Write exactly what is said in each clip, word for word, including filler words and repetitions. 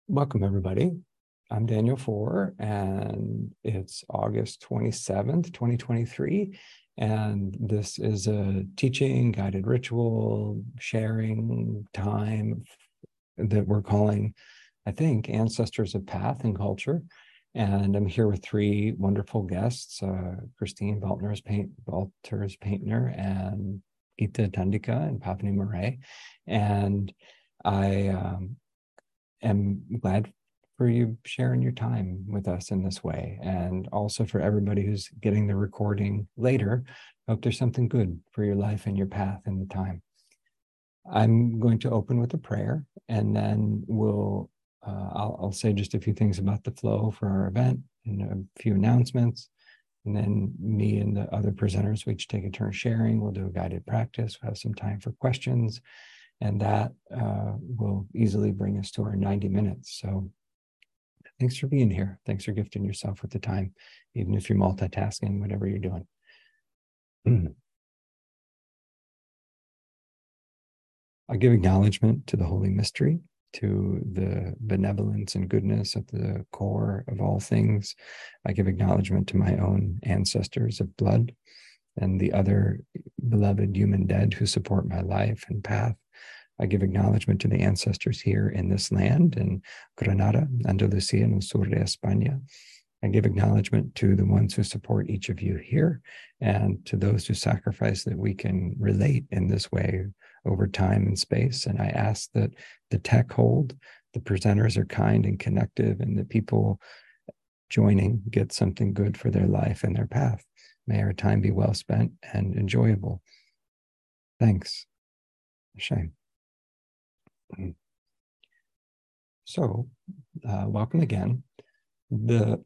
Welcome, everybody. I'm Daniel Four, and it's August twenty-seventh, twenty twenty-three. And this is a teaching, guided ritual, sharing time that we're calling, I think, Ancestors of Path and Culture. And I'm here with three wonderful guests, uh, Christine Valters Paintner and Gita Tandika and Pavani Murray. And I um, am glad for you sharing your time with us in this way. And also for everybody who's getting the recording later, hope there's something good for your life and your path in the time. I'm going to open with a prayer, and then we'll, uh, I'll, I'll say just a few things about the flow for our event and a few announcements. And then me and the other presenters, we each take a turn sharing. We'll do a guided practice. We'll have some time for questions. And that uh, will easily bring us to our ninety minutes. So thanks for being here. Thanks for gifting yourself with the time, even if you're multitasking, whatever you're doing. I give acknowledgement to the Holy Mystery, to the benevolence and goodness at the core of all things. I give acknowledgement to my own ancestors of blood and the other beloved human dead who support my life and path. I give acknowledgement to the ancestors here in this land, in Granada, Andalusia, and Sur de España. I give acknowledgement to the ones who support each of you here, and to those who sacrifice that we can relate in this way over time and space. And I ask that the tech hold, the presenters are kind and connective, and the people joining get something good for their life and their path. May our time be well spent and enjoyable. Thanks. Shame. So, uh, welcome again. The,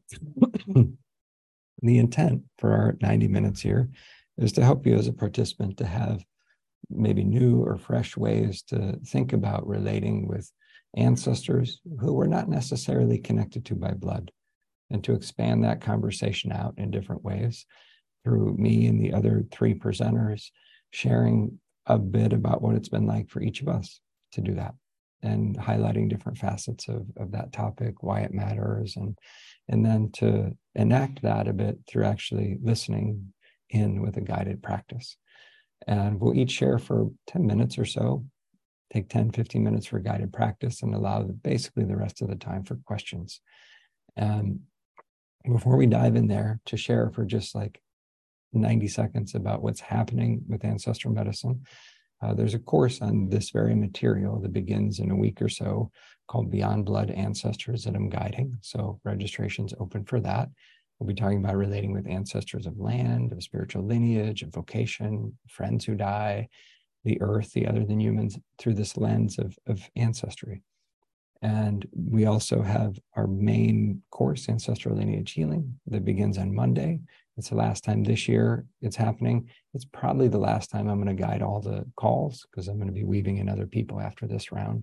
the intent for our ninety minutes here is to help you as a participant to have maybe new or fresh ways to think about relating with ancestors who we're not necessarily connected to by blood, and to expand that conversation out in different ways through me and the other three presenters sharing a bit about what it's been like for each of us to do that, and highlighting different facets of, of that topic, why it matters, and, and then to enact that a bit through actually listening in with a guided practice. And we'll each share for ten minutes or so, take ten, fifteen minutes for guided practice, and allow basically the rest of the time for questions. And before we dive in there, to share for just like ninety seconds about what's happening with ancestral medicine. Uh, there's a course on this very material that begins in a week or so called Beyond Blood Ancestors that I'm guiding. So registration's open for that. We'll be talking about relating with ancestors of land, of spiritual lineage, of vocation, friends who die, the earth, the other than humans, through this lens of, of ancestry. And we also have our main course, Ancestral Lineage Healing, that begins on Monday. It's the last time this year it's happening. It's probably the last time I'm going to guide all the calls, because I'm going to be weaving in other people after this round.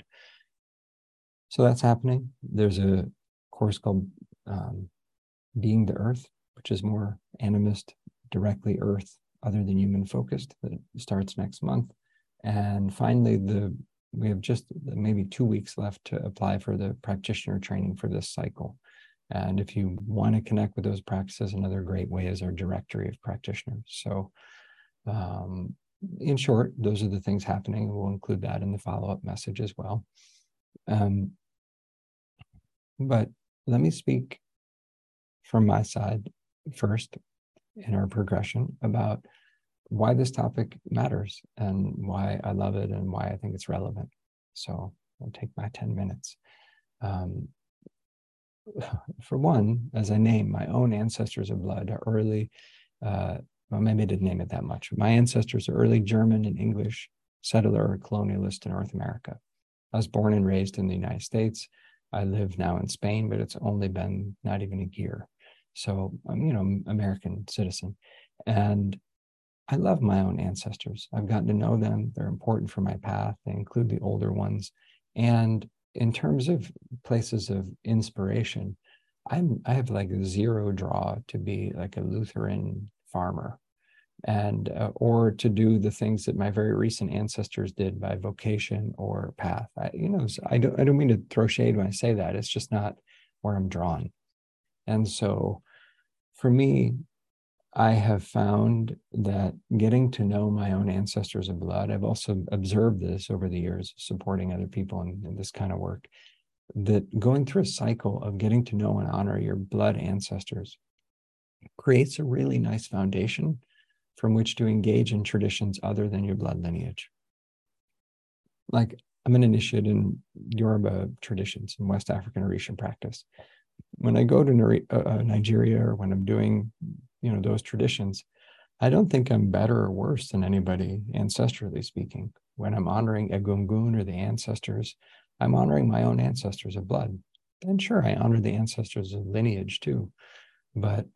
So that's happening. There's a course called um, Being the Earth, which is more animist, directly earth, other than human focused, that starts next month. And finally, the we have just maybe two weeks left to apply for the practitioner training for this cycle. And if you want to connect with those practices, another great way is our directory of practitioners. So um, in short, those are the things happening. We'll include that in the follow-up message as well. Um, but let me speak from my side first in our progression about why this topic matters and why I love it and why I think it's relevant. So I'll take my ten minutes. Um, for one, as I name my own ancestors of blood are early, uh, well, maybe I didn't name it that much. My ancestors are early German and English settler or colonialist in North America. I was born and raised in the United States. I live now in Spain, but it's only been not even a year. So I'm, you know, American citizen. And I love my own ancestors. I've gotten to know them. They're important for my path. They include the older ones. And in terms of places of inspiration, I'm, I have like zero draw to be like a Lutheran farmer. and uh, or to do the things that my very recent ancestors did by vocation or path. I, you know, I don't I don't mean to throw shade when I say that. It's just not where I'm drawn. And so for me, I have found that getting to know my own ancestors of blood, I've also observed this over the years, supporting other people in, in this kind of work, that going through a cycle of getting to know and honor your blood ancestors creates a really nice foundation from which to engage in traditions other than your blood lineage. Like, I'm an initiate in Yoruba traditions and West African Orisha practice. When I go to uh, Nigeria, or when I'm doing, you know, those traditions, I don't think I'm better or worse than anybody, ancestrally speaking. When I'm honoring Egungun or the ancestors, I'm honoring my own ancestors of blood. And sure, I honor the ancestors of lineage too, but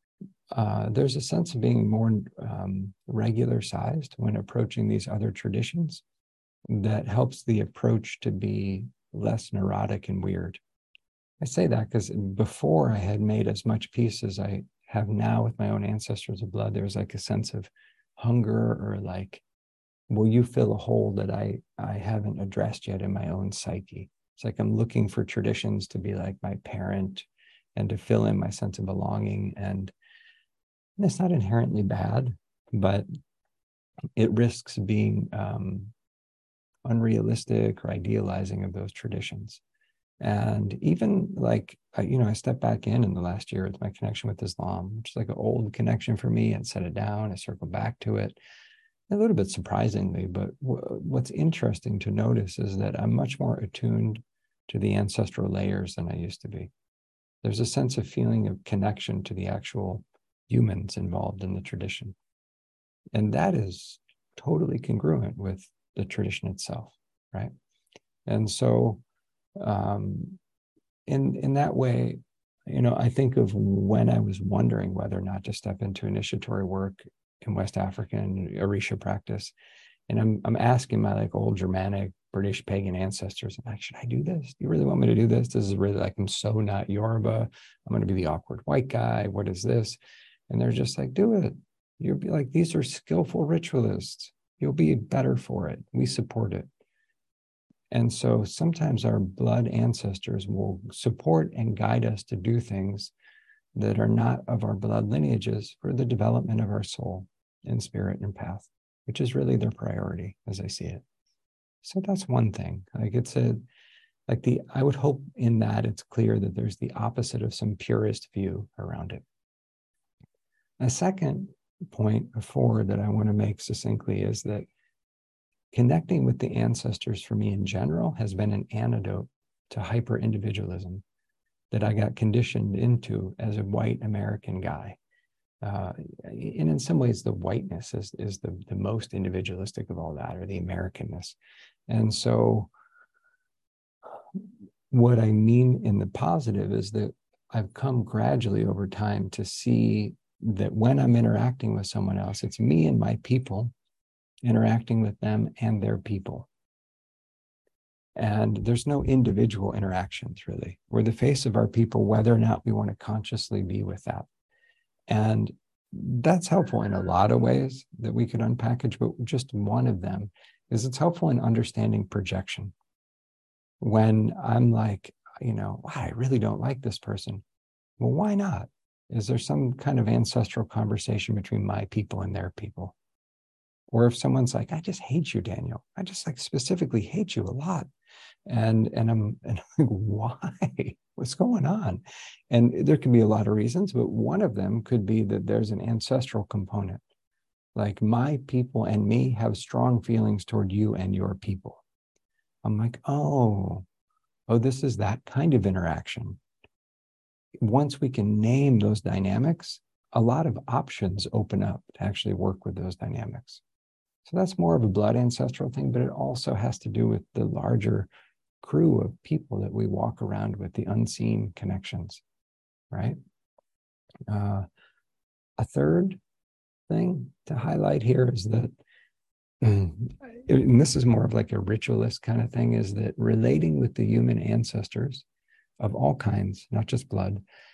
uh, there's a sense of being more um, regular sized when approaching these other traditions that helps the approach to be less neurotic and weird. I say that because before I had made as much peace as I have now with my own ancestors of blood, there was like a sense of hunger, or like, will you fill a hole that I, I haven't addressed yet in my own psyche? It's like I'm looking for traditions to be like my parent and to fill in my sense of belonging. And it's not inherently bad, but it risks being um, unrealistic or idealizing of those traditions. And even like, you know, I stepped back in in the last year with my connection with Islam, which is like an old connection for me, and set it down. I circled back to it a little bit surprisingly. But w- what's interesting to notice is that I'm much more attuned to the ancestral layers than I used to be. There's a sense of feeling of connection to the actual humans involved in the tradition. And that is totally congruent with the tradition itself, right? And so um, in, in that way, you know, I think of when I was wondering whether or not to step into initiatory work in West African Orisha practice. And I'm, I'm asking my like old Germanic, British pagan ancestors, I'm like, should I do this? Do you really want me to do this? This is really like, I'm so not Yoruba. I'm going to be the awkward white guy. What is this? And they're just like, do it. You'll be like, these are skillful ritualists. You'll be better for it. We support it. And so sometimes our blood ancestors will support and guide us to do things that are not of our blood lineages for the development of our soul and spirit and path, which is really their priority as I see it. So that's one thing. Like it's a, like the, I would hope in that it's clear that there's the opposite of some purist view around it. A second point forward that I want to make succinctly is that connecting with the ancestors for me in general has been an antidote to hyper-individualism that I got conditioned into as a white American guy. Uh, and in some ways, the whiteness is, is the, the most individualistic of all that, or the Americanness. And so what I mean in the positive is that I've come gradually over time to see that when I'm interacting with someone else, it's me and my people interacting with them and their people. And there's no individual interactions, really. We're the face of our people, whether or not we want to consciously be with that. And that's helpful in a lot of ways that we could unpackage, but just one of them is it's helpful in understanding projection. When I'm like, you know, wow, I really don't like this person. Well, why not? Is there some kind of ancestral conversation between my people and their people? Or if someone's like, I just hate you, Daniel. I just like specifically hate you a lot. And, and I'm, and I'm like, why? What's going on? And there can be a lot of reasons, but one of them could be that there's an ancestral component. Like my people and me have strong feelings toward you and your people. I'm like, oh, oh, this is that kind of interaction. Once we can name those dynamics, a lot of options open up to actually work with those dynamics. So that's more of a blood ancestral thing, but it also has to do with the larger crew of people that we walk around with, the unseen connections, right? Uh, a third thing to highlight here is that, and this is more of like a ritualist kind of thing, is that relating with the human ancestors of all kinds, not just blood,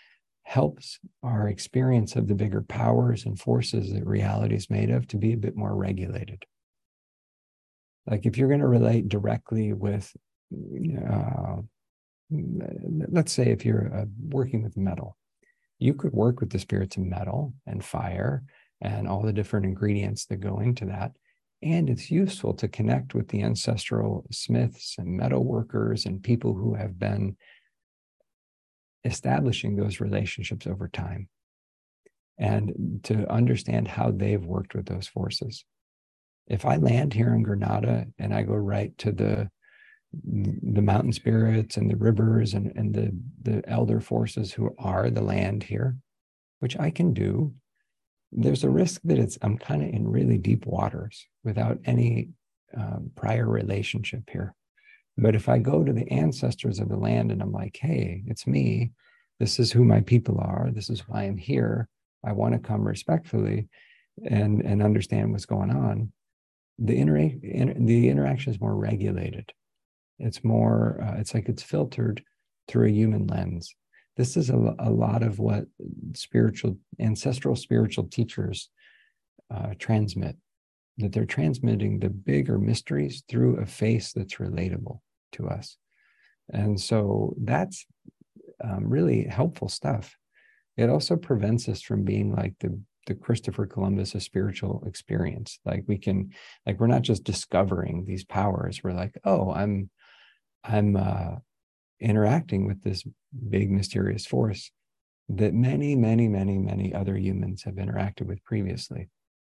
helps our experience of the bigger powers and forces that reality is made of to be a bit more regulated. Like if you're going to relate directly with, uh, let's say if you're uh, working with metal, you could work with the spirits of metal and fire and all the different ingredients that go into that. And it's useful to connect with the ancestral smiths and metal workers and people who have been establishing those relationships over time, and to understand how they've worked with those forces. If I land here in Granada and I go right to the the mountain spirits and the rivers and, and the, the elder forces who are the land here, which I can do, there's a risk that it's I'm kind of in really deep waters without any um, prior relationship here. But if I go to the ancestors of the land and I'm like, hey, it's me, this is who my people are, this is why I'm here, I want to come respectfully and, and understand what's going on, the, intera- inter- the interaction is more regulated. It's more, uh, it's like it's filtered through a human lens. This is a, a lot of what spiritual, ancestral spiritual teachers uh, transmit, that they're transmitting the bigger mysteries through a face that's relatable to us. And so that's um, really helpful stuff. It also prevents us from being like the, the Christopher Columbus of spiritual experience. Like we can, like we're not just discovering these powers. We're like, oh, I'm, I'm uh, interacting with this big mysterious force that many, many, many, many other humans have interacted with previously.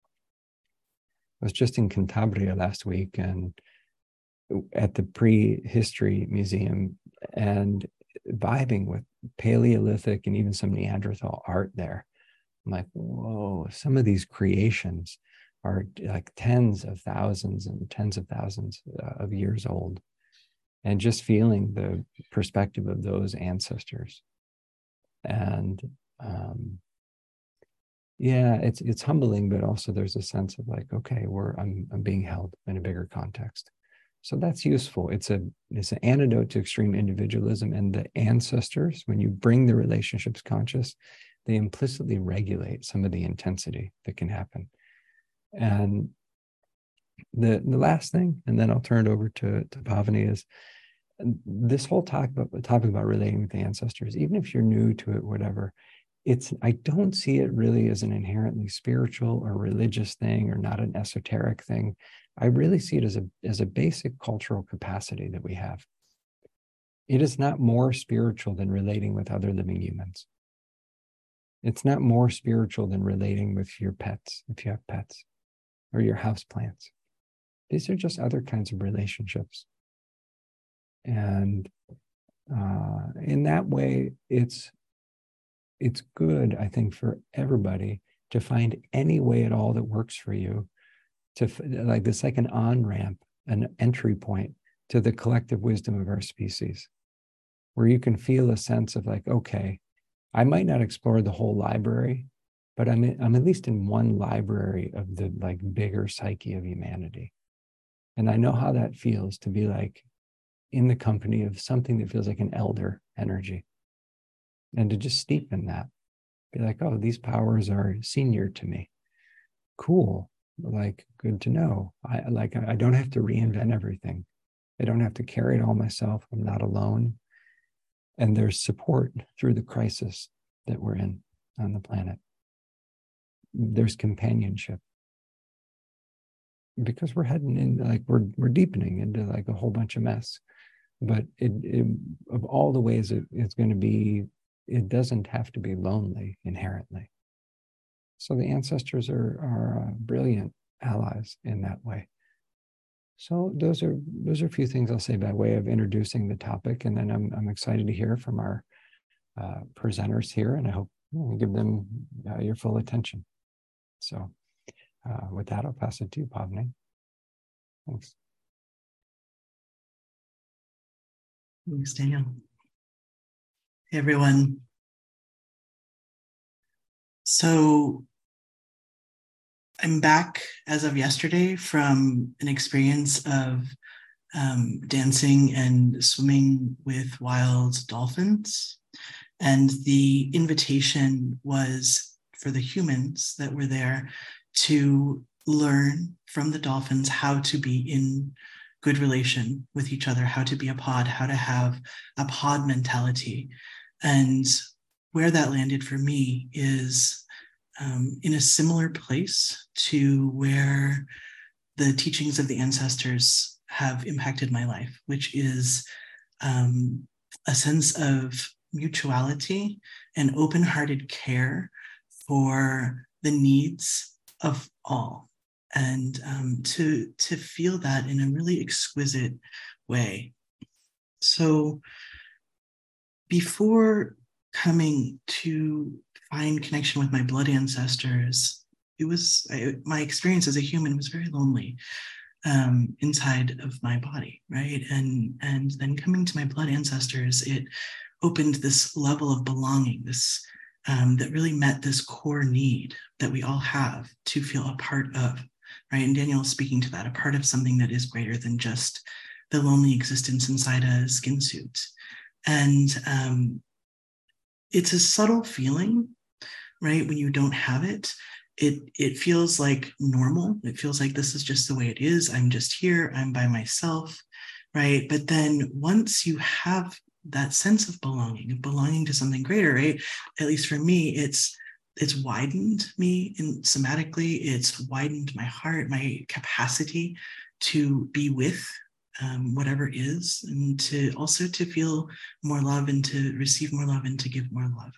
I was just in Cantabria last week and at the Prehistory Museum and vibing with Paleolithic and even some Neanderthal art there. I'm like, whoa, some of these creations are like tens of thousands and tens of thousands uh, of years old. And just feeling the perspective of those ancestors. And um, yeah, it's it's humbling, but also there's a sense of like, okay, we're I'm I'm being held in a bigger context. So that's useful. It's a it's an antidote to extreme individualism, and the ancestors, when you bring the relationships conscious, they implicitly regulate some of the intensity that can happen. And the the last thing, and then I'll turn it over to, to Pavani, is this whole talk about topic about relating with the ancestors, even if you're new to it, whatever, it's I don't see it really as an inherently spiritual or religious thing or not an esoteric thing. I really see it as a as a basic cultural capacity that we have. It is not more spiritual than relating with other living humans. It's not more spiritual than relating with your pets, if you have pets, or your house plants. These are just other kinds of relationships. And uh, in that way, it's it's good, I think, for everybody to find any way at all that works for you. To like this, like an on-ramp, an entry point to the collective wisdom of our species, where you can feel a sense of like, okay, I might not explore the whole library, but I'm in, I'm at least in one library of the like bigger psyche of humanity, and I know how that feels to be like in the company of something that feels like an elder energy, and to just steep in that, be like, oh, these powers are senior to me. Cool. Like, good to know. I like, I don't have to reinvent everything. I don't have to carry it all myself. I'm not alone. And there's support through the crisis that we're in on the planet. There's companionship, because we're heading in, like we're we're deepening into like a whole bunch of mess. But it, it of all the ways it, it's going to be, it doesn't have to be lonely inherently. So the ancestors are are uh, brilliant allies in that way. So those are those are a few things I'll say by way of introducing the topic, and then I'm I'm excited to hear from our uh, presenters here, and I hope you give them uh, your full attention. So uh, with that, I'll pass it to you, Pavani. Thanks. Thanks, Daniel. Hey, everyone. So I'm back as of yesterday from an experience of um, dancing and swimming with wild dolphins. And the invitation was for the humans that were there to learn from the dolphins how to be in good relation with each other, how to be a pod, how to have a pod mentality. And where that landed for me is um, in a similar place to where the teachings of the ancestors have impacted my life, which is um, a sense of mutuality and open-hearted care for the needs of all, and um, to to feel that in a really exquisite way. So before coming to find connection with my blood ancestors, it was I, my experience as a human was very lonely um, inside of my body, right? And and then coming to my blood ancestors, it opened this level of belonging, this um, that really met this core need that we all have to feel a part of, right? And Daniel is speaking to that, a part of something that is greater than just the lonely existence inside a skin suit. And um, it's a subtle feeling, right? When you don't have it, it it feels like normal. It feels like this is just the way it is. I'm just here. I'm by myself, right? But then once you have that sense of belonging, of belonging to something greater, right? At least for me, it's it's widened me in somatically. It's widened my heart, my capacity to be with um, whatever is, and to also to feel more love and to receive more love and to give more love.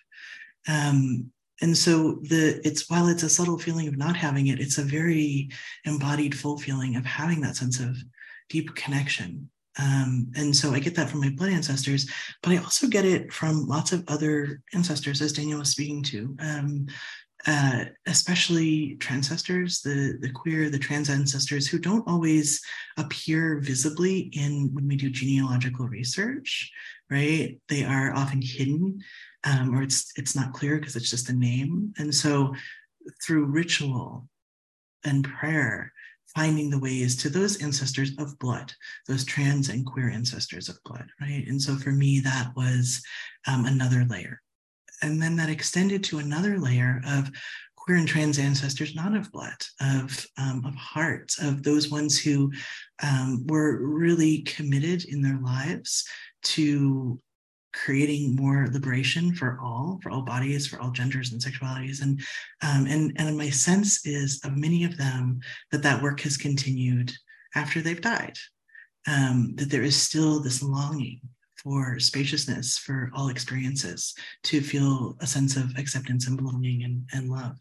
Um, and so the it's while it's a subtle feeling of not having it, it's a very embodied, full feeling of having that sense of deep connection. Um, and so I get that from my blood ancestors, but I also get it from lots of other ancestors, as Daniel was speaking to, um, uh, especially transcestors, the, the queer, the trans ancestors who don't always appear visibly in when we do genealogical research, right? They are often hidden, um, or it's it's not clear because it's just a name. And so through ritual and prayer, finding the ways to those ancestors of blood, those trans and queer ancestors of blood, right? And so for me, that was um, another layer. And then that extended to another layer of queer and trans ancestors, not of blood, of, um, of heart, of those ones who um, were really committed in their lives to creating more liberation for all, for all bodies, for all genders and sexualities. And, um, and, and my sense is of many of them that that work has continued after they've died, um, that there is still this longing for spaciousness, for all experiences, to feel a sense of acceptance and belonging and, and love.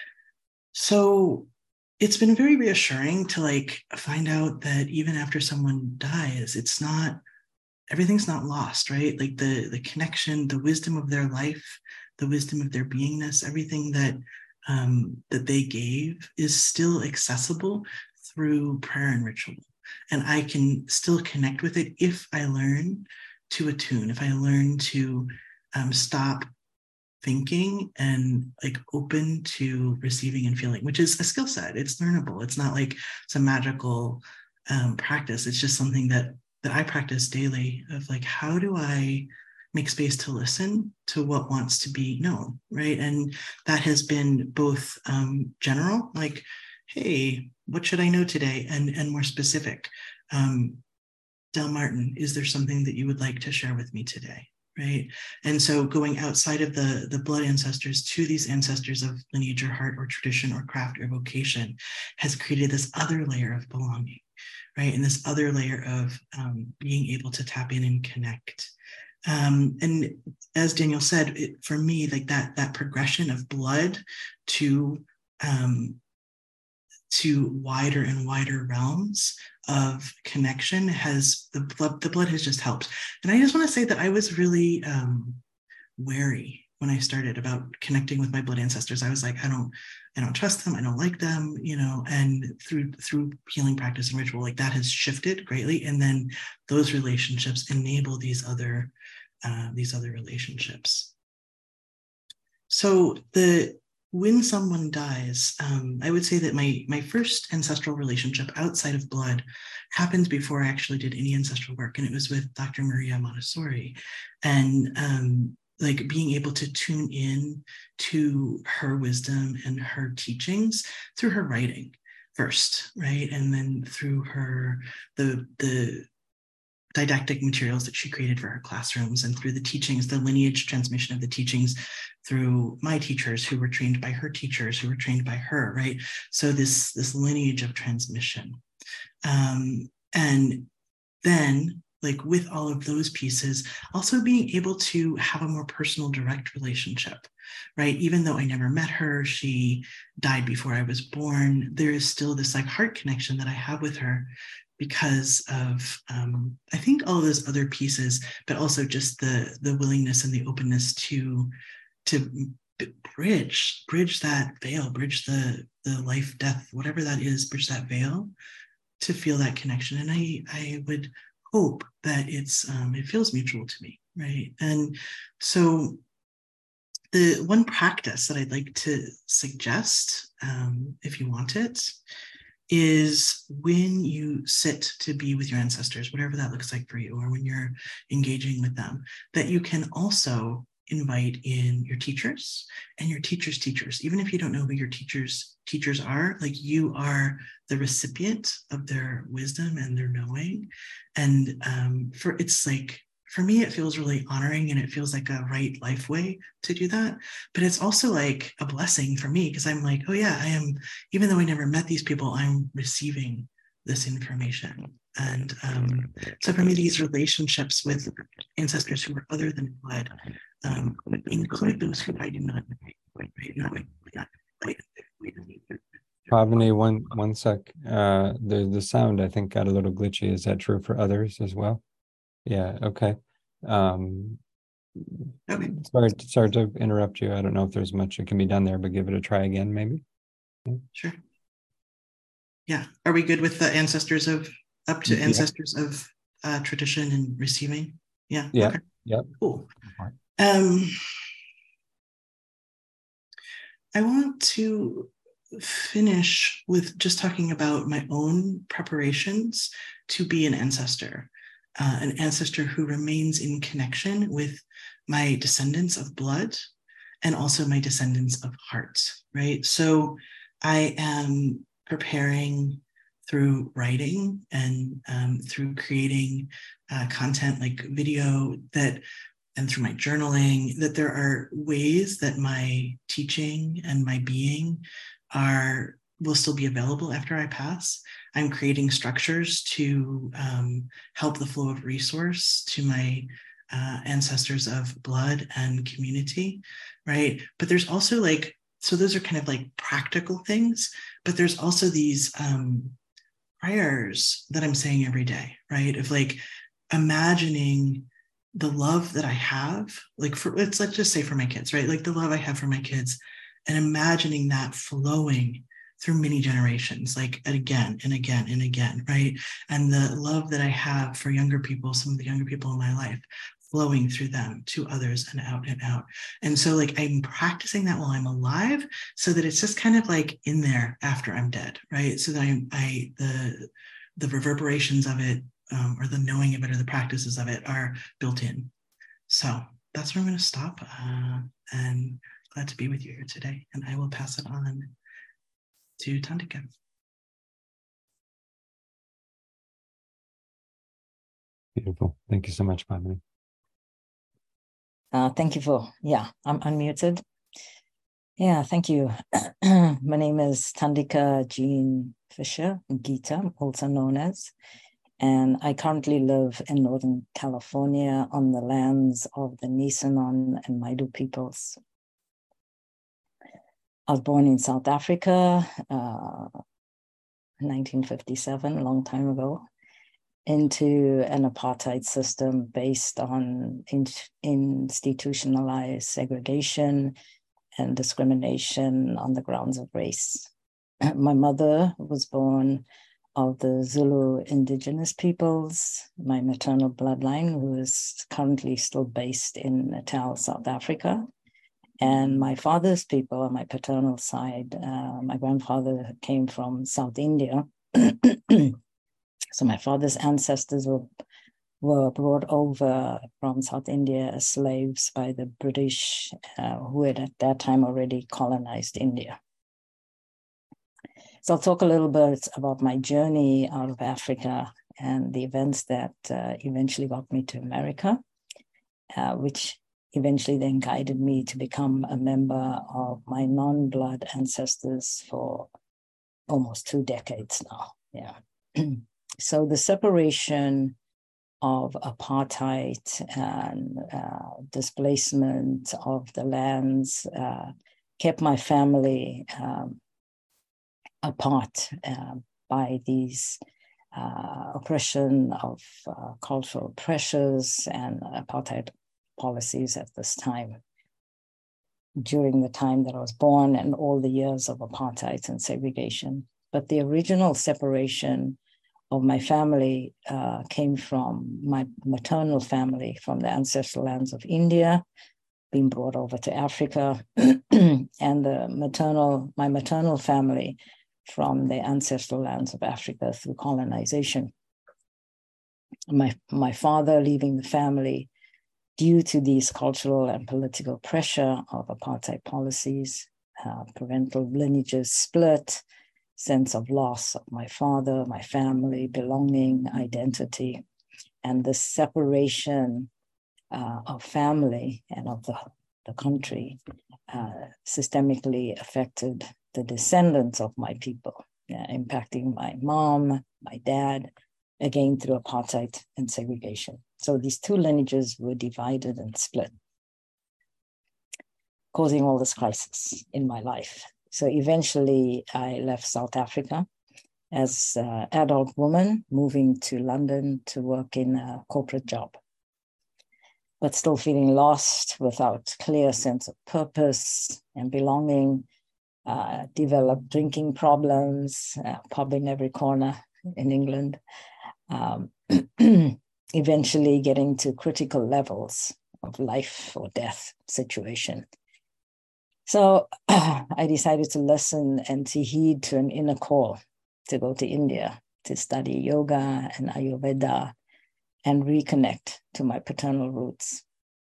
So it's been very reassuring to like find out that even after someone dies, it's not, everything's not lost, right? Like the, the connection, the wisdom of their life, the wisdom of their beingness, everything that um, that they gave is still accessible through prayer and ritual. And I can still connect with it if I learn to attune, if I learn to um, stop thinking and like open to receiving and feeling, which is a skill set. It's learnable. It's not like some magical um, practice. It's just something that that I practice daily of like, how do I make space to listen to what wants to be known, right? And that has been both um, general, like, hey, what should I know today? And, and more specific. Um, Del Martin, is there something that you would like to share with me today? Right. And so going outside of the, the blood ancestors to these ancestors of lineage or heart or tradition or craft or vocation has created this other layer of belonging, right? And this other layer of um, being able to tap in and connect. Um, and as Daniel said, it, for me, like that, that progression of blood to um, to wider and wider realms of connection has the blood, the blood has just helped. And I just want to say that I was really um, wary when I started about connecting with my blood ancestors. I was like, I don't, I don't trust them. I don't like them, you know, and through, through healing practice and ritual, like that has shifted greatly. And then those relationships enable these other, uh, these other relationships. So the, when someone dies, um, I would say that my, my first ancestral relationship outside of blood happened before I actually did any ancestral work. And it was with Doctor Maria Montessori. And um, like being able to tune in to her wisdom and her teachings through her writing first, right? And then through her, the, the didactic materials that she created for her classrooms, and through the teachings, the lineage transmission of the teachings through my teachers who were trained by her teachers, who were trained by her, right? So this, this lineage of transmission. Um, and then, like with all of those pieces, also being able to have a more personal, direct relationship, right? Even though I never met her, she died before I was born, there is still this like heart connection that I have with her because of, um, I think all of those other pieces, but also just the, the willingness and the openness to, to bridge, bridge that veil, bridge the, the life, death, whatever that is, bridge that veil to feel that connection. And I, I would hope that it's um, it feels mutual to me, right? And so the one practice that I'd like to suggest, um, if you want it, is when you sit to be with your ancestors, whatever that looks like for you, or when you're engaging with them, that you can also invite in your teachers and your teachers' teachers. Even if you don't know who your teachers teachers are, like you are the recipient of their wisdom and their knowing. And um, for it's like, for me, it feels really honoring, and it feels like a right life way to do that. But it's also like a blessing for me, because I'm like, oh yeah, I am, even though I never met these people, I'm receiving this information. And um, so for me, these relationships with ancestors who are other than blood, um, include those who I do not know. Pavani, one one sec. Uh, the the sound I think got a little glitchy. Is that true for others as well? Yeah. Okay. Um, Okay. Sorry, sorry to interrupt you. I don't know if there's much that can be done there, but give it a try again, maybe. Sure. Yeah. Are we good with the ancestors of up to Yeah. ancestors of uh, tradition and receiving? Yeah. Yeah. Okay. Yeah. Cool. Um, I want to finish with just talking about my own preparations to be an ancestor, uh, an ancestor who remains in connection with my descendants of blood and also my descendants of heart, right? So I am preparing through writing and um, through creating uh, content like video that, and through my journaling, that there are ways that my teaching and my being are will still be available after I pass. I'm creating structures to um, help the flow of resource to my uh, ancestors of blood and community, right? But there's also like, so those are kind of like practical things, but there's also these um, prayers that I'm saying every day, right? Of like imagining the love that I have, like for, let's, let's just say for my kids, right? Like the love I have for my kids, and imagining that flowing through many generations, like again and again and again, right? And the love that I have for younger people, some of the younger people in my life, flowing through them to others and out and out. And so like I'm practicing that while I'm alive, so that it's just kind of like in there after I'm dead, right? So that I, I the, the reverberations of it, um, or the knowing of it, or the practices of it are built in. So that's where I'm going to stop. Uh, and glad to be with you here today. And I will pass it on to Tandika. Beautiful. Thank you so much, Pavani. Uh, thank you for, yeah, I'm unmuted. Yeah, thank you. My name is Tandika Jean Fisher, Gita, also known as, and I currently live in Northern California on the lands of the Nisenan and Maidu peoples. I was born in South Africa, uh, nineteen fifty-seven, a long time ago, into an apartheid system based on in, institutionalized segregation and discrimination on the grounds of race. My mother was born of the Zulu indigenous peoples, my maternal bloodline, who is currently still based in Natal, South Africa. And my father's people on my paternal side, uh, my grandfather came from South India. So my father's ancestors were were brought over from South India as slaves by the British, uh, who had at that time already colonized India. So I'll talk a little bit about my journey out of Africa and the events that uh, eventually got me to America, uh, which eventually then guided me to become a member of my non-blood ancestors for almost two decades now. Yeah. So the separation of apartheid and uh, displacement of the lands uh, kept my family um, apart uh, by these uh, oppression of uh, cultural pressures and apartheid policies at this time, during the time that I was born and all the years of apartheid and segregation. But the original separation of my family uh, came from my maternal family from the ancestral lands of India, being brought over to Africa, and the maternal, my maternal family from the ancestral lands of Africa through colonization. My, my father leaving the family due to these cultural and political pressure of apartheid policies, uh, parental lineages split, sense of loss of my father, my family, belonging, identity, and the separation uh, of family and of the, the country uh, systemically affected the descendants of my people, uh, impacting my mom, my dad, again through apartheid and segregation. So these two lineages were divided and split, causing all this crisis in my life. So eventually I left South Africa as an adult woman, moving to London to work in a corporate job, but still feeling lost, without clear sense of purpose and belonging, uh, developed drinking problems, uh, pub in every corner in England, um, eventually getting to critical levels of life or death situation. So I decided to listen and to heed to an inner call to go to India to study yoga and Ayurveda and reconnect to my paternal roots.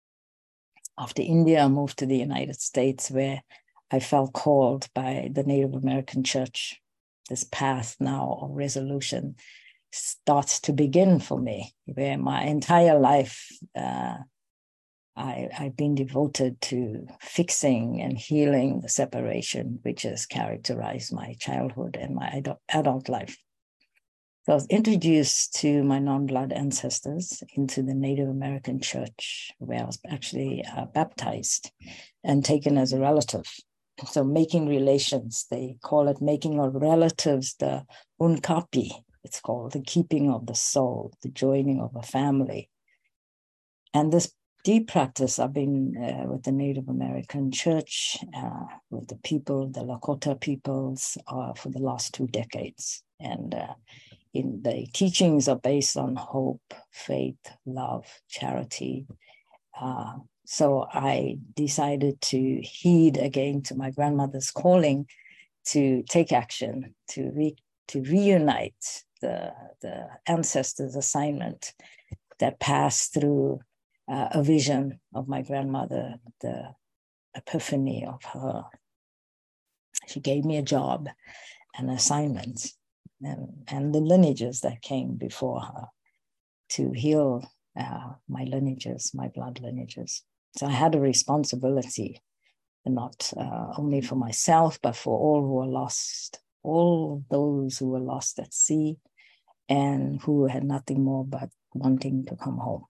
After India, I moved to the United States, where I felt called by the Native American Church. This path now of resolution starts to begin for me, where my entire life uh, I, I've been devoted to fixing and healing the separation which has characterized my childhood and my adult, adult life. So I was introduced to my non-blood ancestors into the Native American Church, where I was actually uh, baptized and taken as a relative. So making relations, they call it making of relatives, the unkapi, it's called the keeping of the soul, the joining of a family. And this deep practice, I've been uh, with the Native American Church, uh, with the people, the Lakota peoples, uh, for the last two decades. And uh, in the teachings are based on hope, faith, love, charity. Uh, so I decided to heed again to my grandmother's calling to take action, to re to reunite the, the ancestors' assignment that passed through uh, a vision of my grandmother, the epiphany of her. She gave me a job, an assignment, and, and the lineages that came before her to heal uh, my lineages, my blood lineages. So I had a responsibility, not uh, only for myself, but for all who were lost, all those who were lost at sea and who had nothing more but wanting to come home.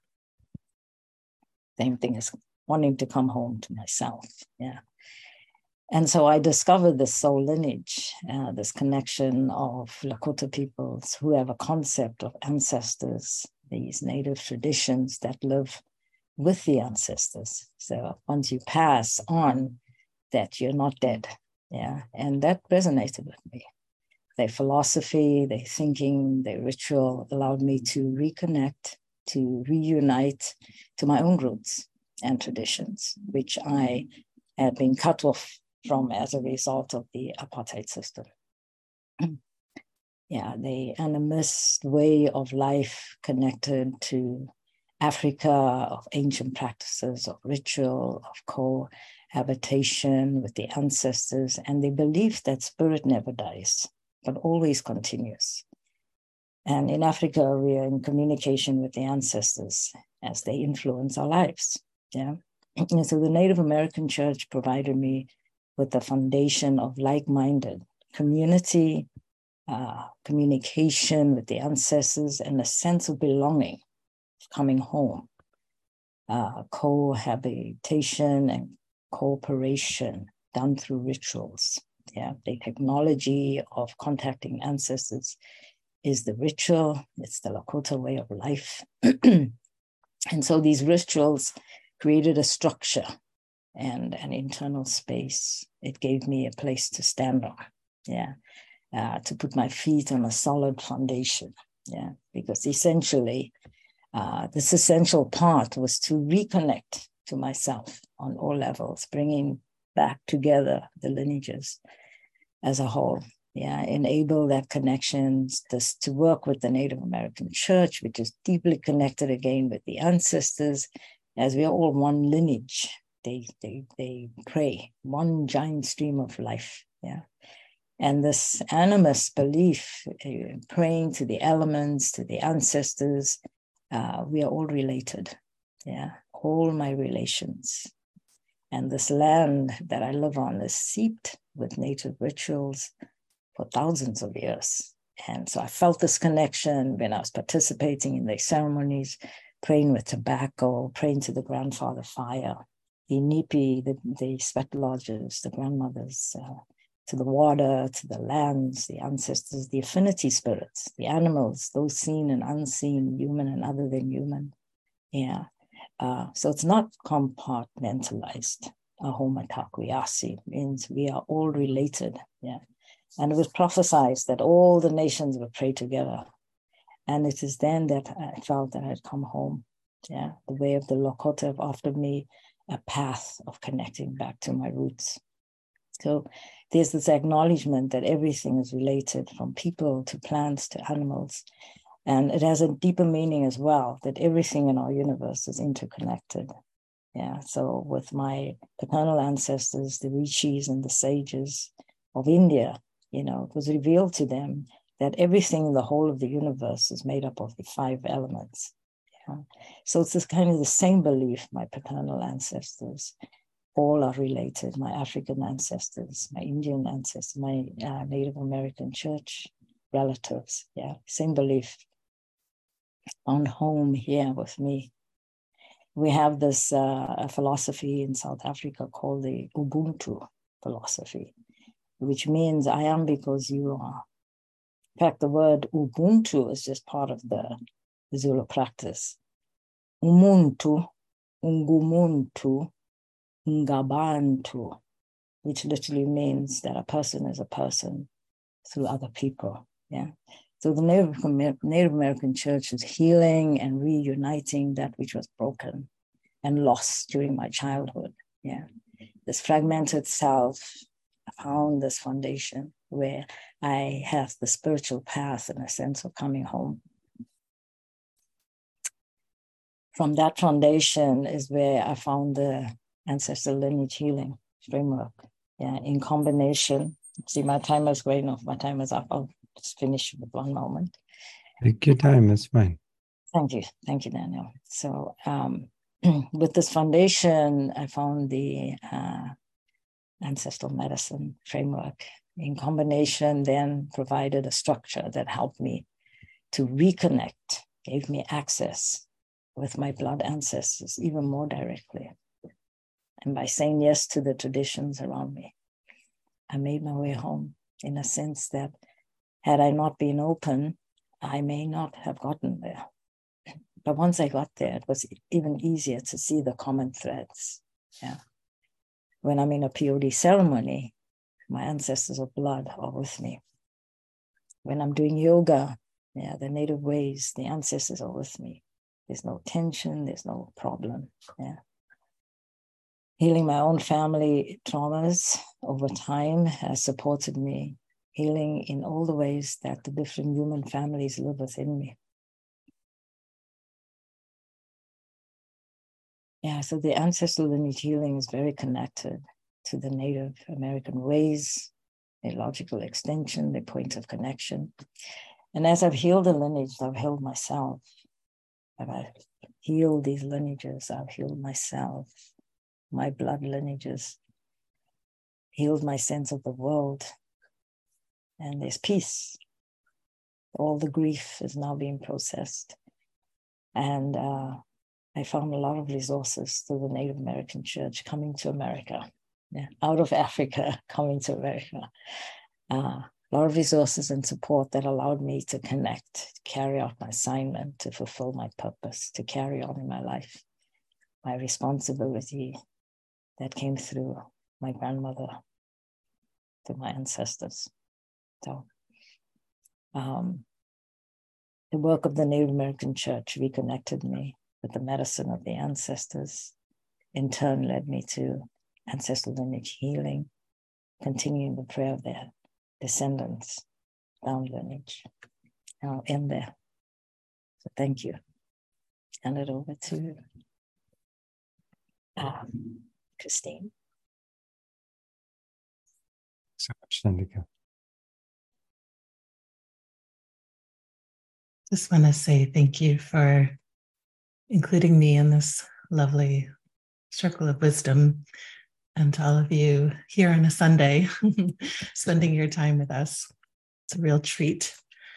Same thing as wanting to come home to myself, yeah. And so I discovered this soul lineage, uh, this connection of Lakota peoples who have a concept of ancestors, these native traditions that live with the ancestors. So once you pass on, that you're not dead, yeah. And that resonated with me. Their philosophy, their thinking, their ritual allowed me to reconnect, to reunite to my own roots and traditions, which I had been cut off from as a result of the apartheid system. yeah, the animist way of life connected to Africa, of ancient practices, of ritual, of cohabitation with the ancestors, and the belief that spirit never dies, but always continues. And in Africa, we are in communication with the ancestors as they influence our lives. Yeah. And so the Native American Church provided me with the foundation of like-minded community, uh, communication with the ancestors, and a sense of belonging, coming home, uh, cohabitation and cooperation done through rituals. Yeah, the technology of contacting ancestors is the ritual. It's the Lakota way of life. And so these rituals created a structure and an internal space. It gave me a place to stand on, yeah, uh, to put my feet on a solid foundation, yeah, because essentially, uh, this essential part was to reconnect to myself on all levels, bringing back together the lineages as a whole, yeah, enable that connections this, to work with the Native American Church, which is deeply connected again with the ancestors, as we are all one lineage. They, they, they pray, one giant stream of life, yeah. And this animist belief, uh, praying to the elements, to the ancestors, uh, we are all related, yeah, all my relations. And this land that I live on is seeped with native rituals for thousands of years. And so I felt this connection when I was participating in the ceremonies, praying with tobacco, praying to the grandfather fire, the nipi, the, the sweat lodges, the grandmothers, uh, to the water, to the lands, the ancestors, the affinity spirits, the animals, those seen and unseen, human and other than human. Yeah. Uh, so it's not compartmentalized. Ahoma Takuiasi means we are all related. Yeah. And it was prophesied that all the nations would pray together. And it is then that I felt that I'd come home. Yeah. The way of the Lakota have offered me a path of connecting back to my roots. So there's this acknowledgement that everything is related, from people to plants to animals. And it has a deeper meaning as well, that everything in our universe is interconnected. Yeah, so with my paternal ancestors, the rishis and the sages of India, you know, it was revealed to them that everything in the whole of the universe is made up of the five elements. Yeah. So it's this kind of the same belief, my paternal ancestors, all are related, my African ancestors, my Indian ancestors, my uh, Native American Church relatives, yeah, same belief. Found home here with me. We have this uh, philosophy in South Africa called the Ubuntu philosophy, which means I am because you are. In fact, the word Ubuntu is just part of the Zulu practice. Umuntu, ungumuntu, ngabantu, which literally means that a person is a person through other people. Yeah. So the Native, Native American Church is healing and reuniting that which was broken and lost during my childhood. Yeah. This fragmented self, I found this foundation where I have the spiritual path and a sense of coming home. From that foundation is where I found the ancestral lineage healing framework. Yeah, in combination. See, my time is going off. My time is up. I'll just finish with one moment. Take your time. It's fine. Thank you. Thank you, Daniel. So um, with this foundation, I found the uh, ancestral medicine framework. In combination, then provided a structure that helped me to reconnect, gave me access with my blood ancestors even more directly. And by saying yes to the traditions around me, I made my way home in a sense that had I not been open, I may not have gotten there. But once I got there, it was even easier to see the common threads. Yeah. When I'm in a P O D ceremony, my ancestors of blood are with me. When I'm doing yoga, yeah, the native ways, the ancestors are with me. There's no tension, there's no problem. Yeah. Healing my own family traumas over time has supported me healing in all the ways that the different human families live within me. Yeah, so the ancestral lineage healing is very connected to the Native American ways, their logical extension, their point of connection. And as I've healed the lineage, I've healed myself. As I've healed these lineages, I've healed myself, my blood lineages, healed my sense of the world. And there's peace. All the grief is now being processed. And uh, I found a lot of resources through the Native American Church coming to America, yeah, out of Africa, coming to America. Uh, a lot of resources and support that allowed me to connect, to carry out my assignment, to fulfill my purpose, to carry on in my life, my responsibility that came through my grandmother, to my ancestors. So um, the work of the Native American Church reconnected me with the medicine of the ancestors, in turn led me to ancestral lineage healing, continuing the prayer of their descendants down lineage. I'll end there. So thank you. Hand it over to um, Christine. So much, Chandika. Just want to say thank you for including me in this lovely circle of wisdom, and to all of you here on a Sunday, spending your time with us. It's a real treat.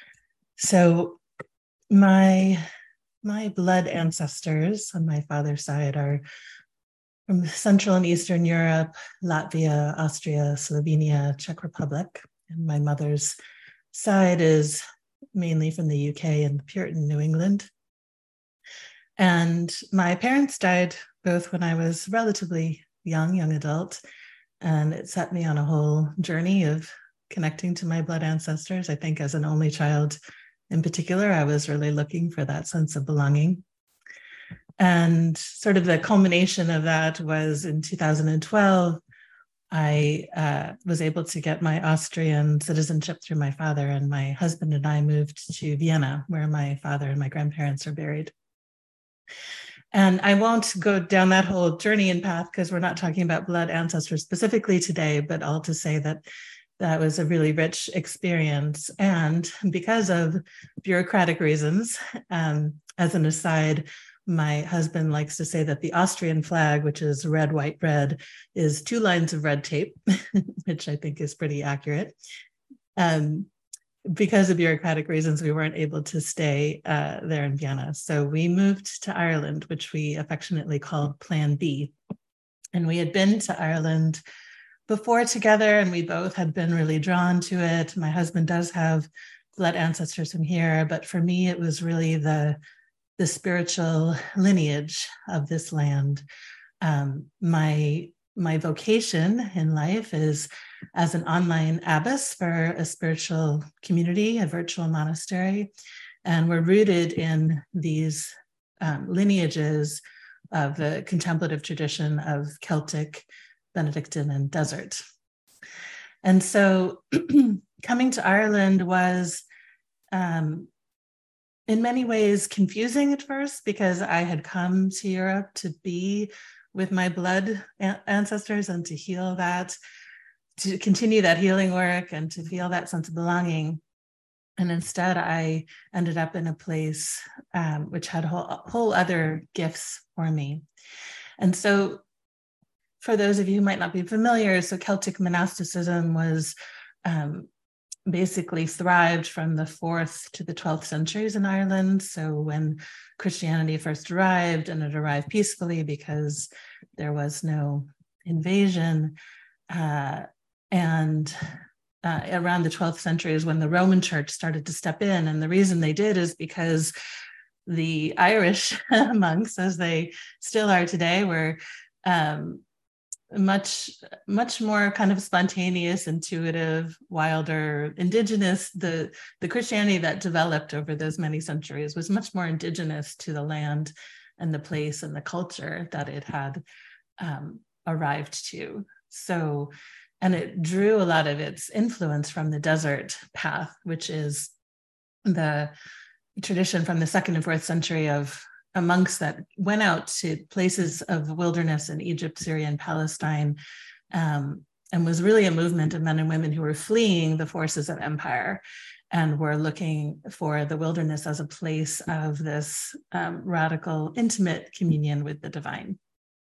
So my, my blood ancestors on my father's side are from Central and Eastern Europe, Latvia, Austria, Slovenia, Czech Republic. And my mother's side is mainly from the U K and Puritan New England. And my parents died both when I was relatively young, young adult, and it set me on a whole journey of connecting to my blood ancestors. I think as an only child in particular, I was really looking for that sense of belonging. And sort of the culmination of that was in two thousand twelve, I uh, was able to get my Austrian citizenship through my father, and my husband and I moved to Vienna, where my father and my grandparents are buried. And I won't go down that whole journey and path because we're not talking about blood ancestors specifically today, but all to say that that was a really rich experience. And because of bureaucratic reasons, um, as an aside, my husband likes to say that the Austrian flag, which is red, white, red, is two lines of red tape, which I think is pretty accurate. Um, because of bureaucratic reasons, we weren't able to stay uh, there in Vienna. So we moved to Ireland, which we affectionately called Plan B. And we had been to Ireland before together, and we both had been really drawn to it. My husband does have blood ancestors from here, but for me, it was really the, the spiritual lineage of this land. Um, my My vocation in life is as an online abbess for a spiritual community, a virtual monastery. And we're rooted in these um, lineages of the contemplative tradition of Celtic, Benedictine, and desert. And so coming to Ireland was um, in many ways confusing at first, because I had come to Europe to be with my blood ancestors and to heal that, to continue that healing work and to feel that sense of belonging. And instead, I ended up in a place um, which had whole, whole other gifts for me. And so for those of you who might not be familiar, so Celtic monasticism was um, basically thrived from the fourth to the twelfth centuries in Ireland. So when Christianity first arrived, and it arrived peacefully because there was no invasion, uh, and uh, around the twelfth century is when the Roman Church started to step in. And the reason they did is because the Irish monks, as they still are today, were um, much, much more kind of spontaneous, intuitive, wilder, indigenous. The, the Christianity that developed over those many centuries was much more indigenous to the land and the place and the culture that it had um, arrived to. So, and it drew a lot of its influence from the desert path, which is the tradition from the second and fourth century of monks that went out to places of wilderness in Egypt, Syria, and Palestine, um, and was really a movement of men and women who were fleeing the forces of empire and were looking for the wilderness as a place of this um, radical, intimate communion with the divine.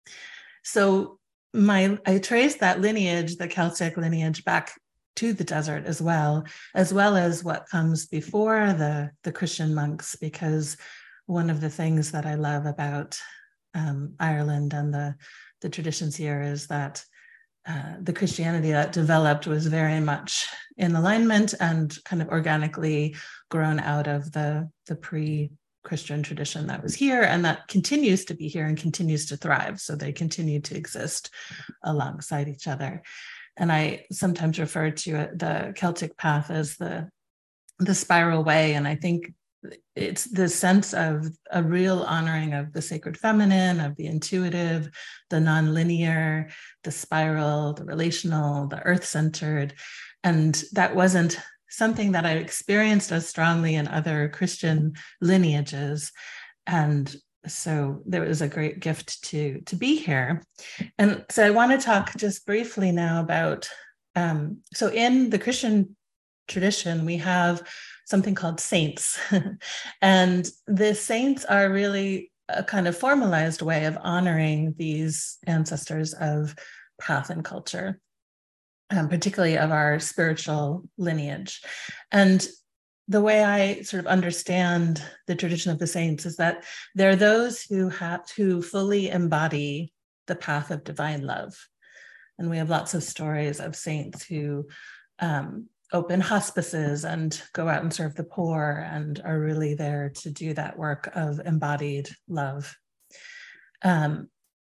So my I traced that lineage, the Celtic lineage, back to the desert as well, as well as what comes before the, the Christian monks, because one of the things that I love about um, Ireland and the, the traditions here is that uh, the Christianity that developed was very much in alignment and kind of organically grown out of the, the pre-Christian tradition that was here, and that continues to be here and continues to thrive. So they continue to exist alongside each other. And I sometimes refer to it, the Celtic path as the, the spiral way. And I think it's the sense of a real honoring of the sacred feminine, of the intuitive, the nonlinear, the spiral, the relational, the earth-centered. And that wasn't something that I experienced as strongly in other Christian lineages. And so there was a great gift to, to be here. And so I want to talk just briefly now about, um, so in the Christian tradition, we have something called saints. And the saints are really a kind of formalized way of honoring these ancestors of path and culture, um, particularly of our spiritual lineage. And the way I sort of understand the tradition of the saints is that there are those who have who fully embody the path of divine love. And we have lots of stories of saints who um, open hospices and go out and serve the poor and are really there to do that work of embodied love. Um,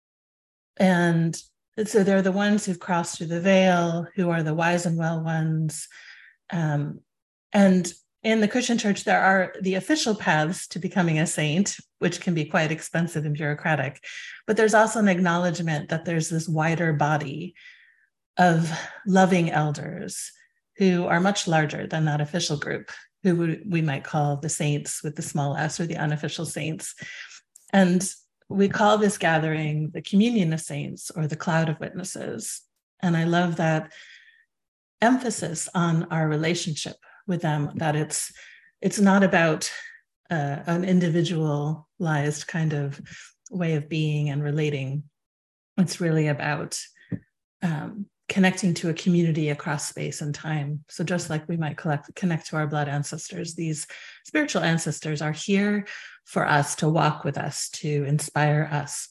and so they're the ones who've crossed through the veil, who are the wise and well ones. Um, and in the Christian church, there are the official paths to becoming a saint, which can be quite expensive and bureaucratic. But there's also an acknowledgement that there's this wider body of loving elders who are much larger than that official group, who we might call the saints with the small s, or the unofficial saints. And we call this gathering the communion of saints, or the cloud of witnesses. And I love that emphasis on our relationship with them, that it's it's not about uh, an individualized kind of way of being and relating. It's really about um, connecting to a community across space and time. So just like we might collect, connect to our blood ancestors, these spiritual ancestors are here for us, to walk with us, to inspire us.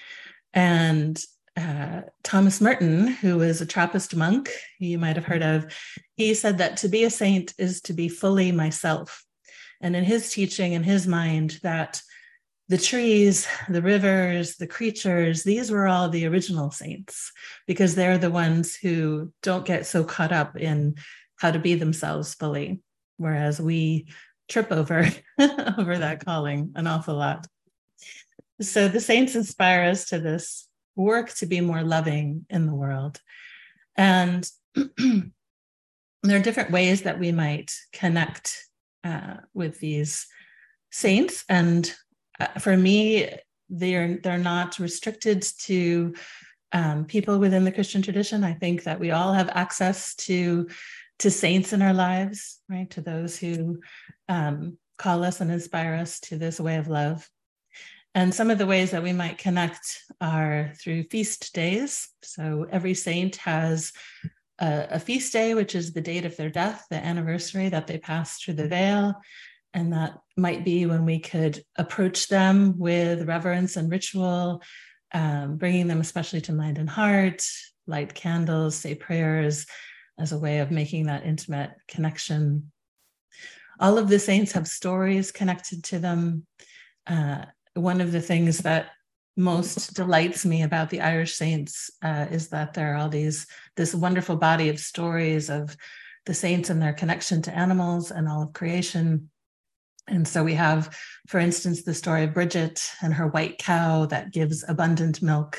And Uh, Thomas Merton, who is a Trappist monk, you might have heard of, he said that to be a saint is to be fully myself. And in his teaching, in his mind, that the trees, the rivers, the creatures, these were all the original saints, because they're the ones who don't get so caught up in how to be themselves fully, whereas we trip over, over that calling an awful lot. So the saints inspire us to this work to be more loving in the world. And there are different ways that we might connect uh, with these saints. And uh, for me, they're, they're not restricted to um, people within the Christian tradition. I think that we all have access to, to saints in our lives, right? To those who um, call us and inspire us to this way of love. And some of the ways that we might connect are through feast days. So every saint has a, a feast day, which is the date of their death, the anniversary that they passed through the veil. And that might be when we could approach them with reverence and ritual, um, bringing them especially to mind and heart, light candles, say prayers as a way of making that intimate connection. All of the saints have stories connected to them. Uh, One of the things that most delights me about the Irish saints uh, is that there are all these, this wonderful body of stories of the saints and their connection to animals and all of creation. And so we have, for instance, the story of Bridget and her white cow that gives abundant milk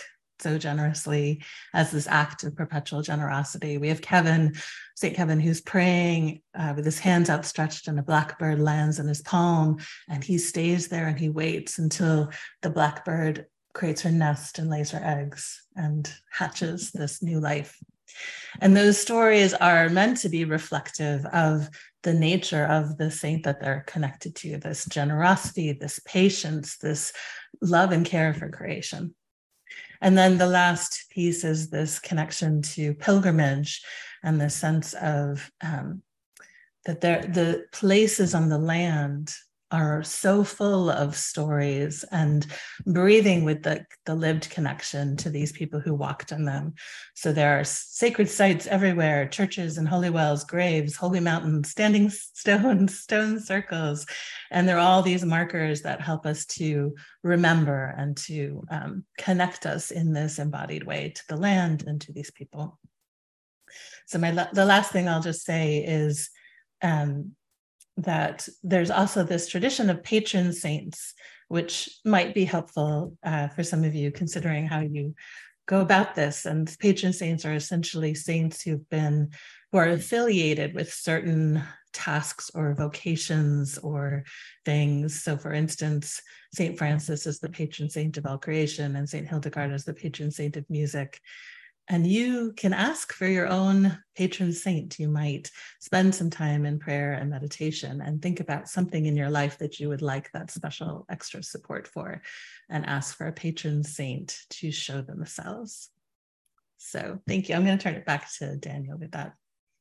so generously as this act of perpetual generosity. We have Kevin, Saint Kevin, who's praying uh, with his hands outstretched, and a blackbird lands in his palm, and he stays there and he waits until the blackbird creates her nest and lays her eggs and hatches this new life. And those stories are meant to be reflective of the nature of the saint that they're connected to, this generosity, this patience, this love and care for creation. And then the last piece is this connection to pilgrimage and the sense of um, that there, the places on the land are so full of stories, and breathing with the, the lived connection to these people who walked on them. So there are sacred sites everywhere, churches and holy wells, graves, holy mountains, standing stones, stone circles. And there are all these markers that help us to remember and to um, connect us in this embodied way to the land and to these people. So my the last thing I'll just say is, um, that there's also this tradition of patron saints, which might be helpful uh, for some of you considering how you go about this. And patron saints are essentially saints who've been, who are affiliated with certain tasks or vocations or things. So for instance, Saint Francis is the patron saint of all creation, and Saint Hildegard is the patron saint of music. And you can ask for your own patron saint. You might spend some time in prayer and meditation and think about something in your life that you would like that special extra support for, and ask for a patron saint to show themselves. So thank you. I'm going to turn it back to Daniel with that.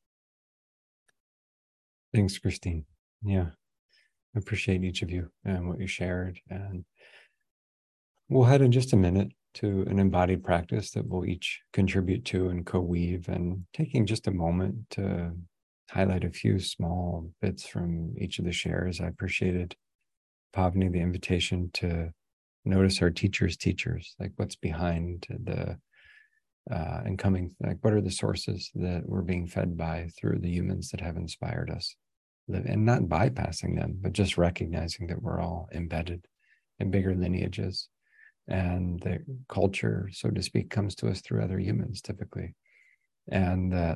Thanks, Christine. Yeah, I appreciate each of you and what you shared. And we'll head in just a minute to an embodied practice that we'll each contribute to and co-weave, and taking just a moment to highlight a few small bits from each of the shares. I appreciated, Pavni, the invitation to notice our teachers' teachers, like what's behind the uh, and coming, like what are the sources that we're being fed by through the humans that have inspired us, and not bypassing them, but just recognizing that we're all embedded in bigger lineages. And the culture, so to speak, comes to us through other humans typically. And that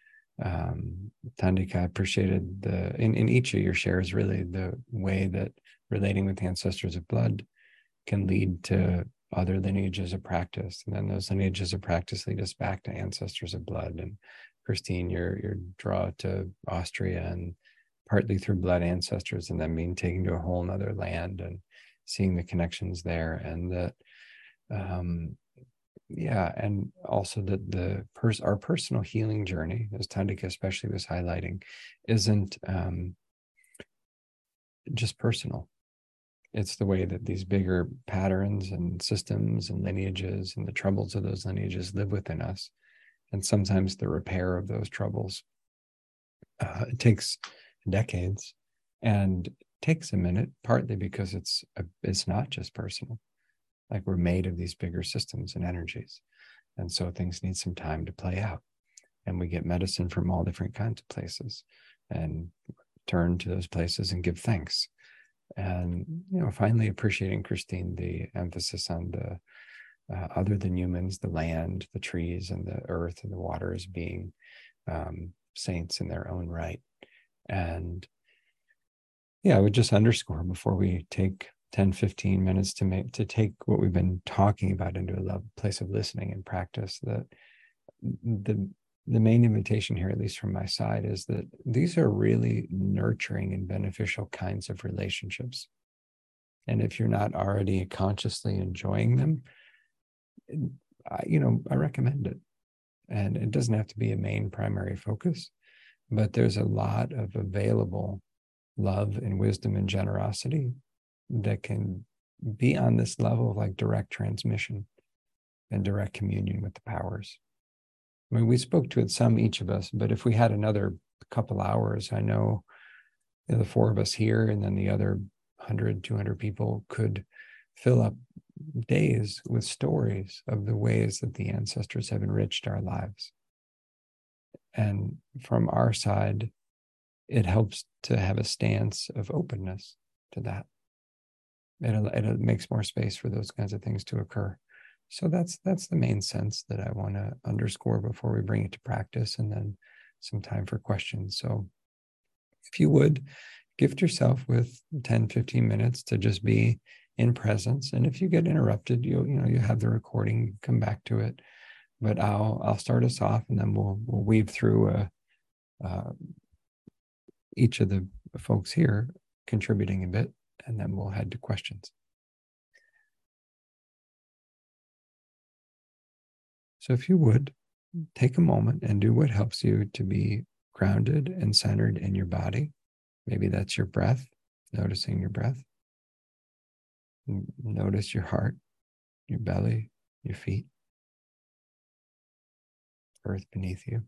um, Thandika, appreciated the, in, in each of your shares, really the way that relating with the ancestors of blood can lead to other lineages of practice. And then those lineages of practice lead us back to ancestors of blood. And Christine, your, your draw to Austria, and partly through blood ancestors, and then being taken to a whole nother land and seeing the connections there. And that, um, yeah, and also that the pers- our personal healing journey, as Thandika especially was highlighting, isn't um, just personal. It's the way that these bigger patterns and systems and lineages and the troubles of those lineages live within us. And sometimes the repair of those troubles, uh, it takes decades and takes a minute, partly because it's a, it's not just personal. Like, we're made of these bigger systems and energies. And so things need some time to play out. And we get medicine from all different kinds of places, and turn to those places and give thanks. And, you know, finally appreciating, Christine, the emphasis on the uh, other than humans, the land, the trees, and the earth and the water as being um, saints in their own right. And yeah, I would just underscore before we take ten, fifteen minutes to make to take what we've been talking about into a love, place of listening and practice, that the the main invitation here, at least from my side, is that these are really nurturing and beneficial kinds of relationships. And if you're not already consciously enjoying them, I, you know, I recommend it. And it doesn't have to be a main primary focus, but there's a lot of available love and wisdom and generosity that can be on this level of like direct transmission and direct communion with the powers. I mean, we spoke to it some, each of us, but if we had another couple hours, I know the four of us here and then the other one hundred, two hundred people could fill up days with stories of the ways that the ancestors have enriched our lives. And from our side, it helps to have a stance of openness to that. It, it makes more space for those kinds of things to occur. So that's that's the main sense that I want to underscore before we bring it to practice, and then some time for questions. So if you would, gift yourself with ten, fifteen minutes to just be in presence. And if you get interrupted, you you know, you have the recording, come back to it. But I'll I'll start us off, and then we'll we'll weave through uh, uh, each of the folks here contributing a bit, and then we'll head to questions. So if you would, take a moment and do what helps you to be grounded and centered in your body. Maybe that's your breath, noticing your breath. Notice your heart, your belly, your feet, earth beneath you.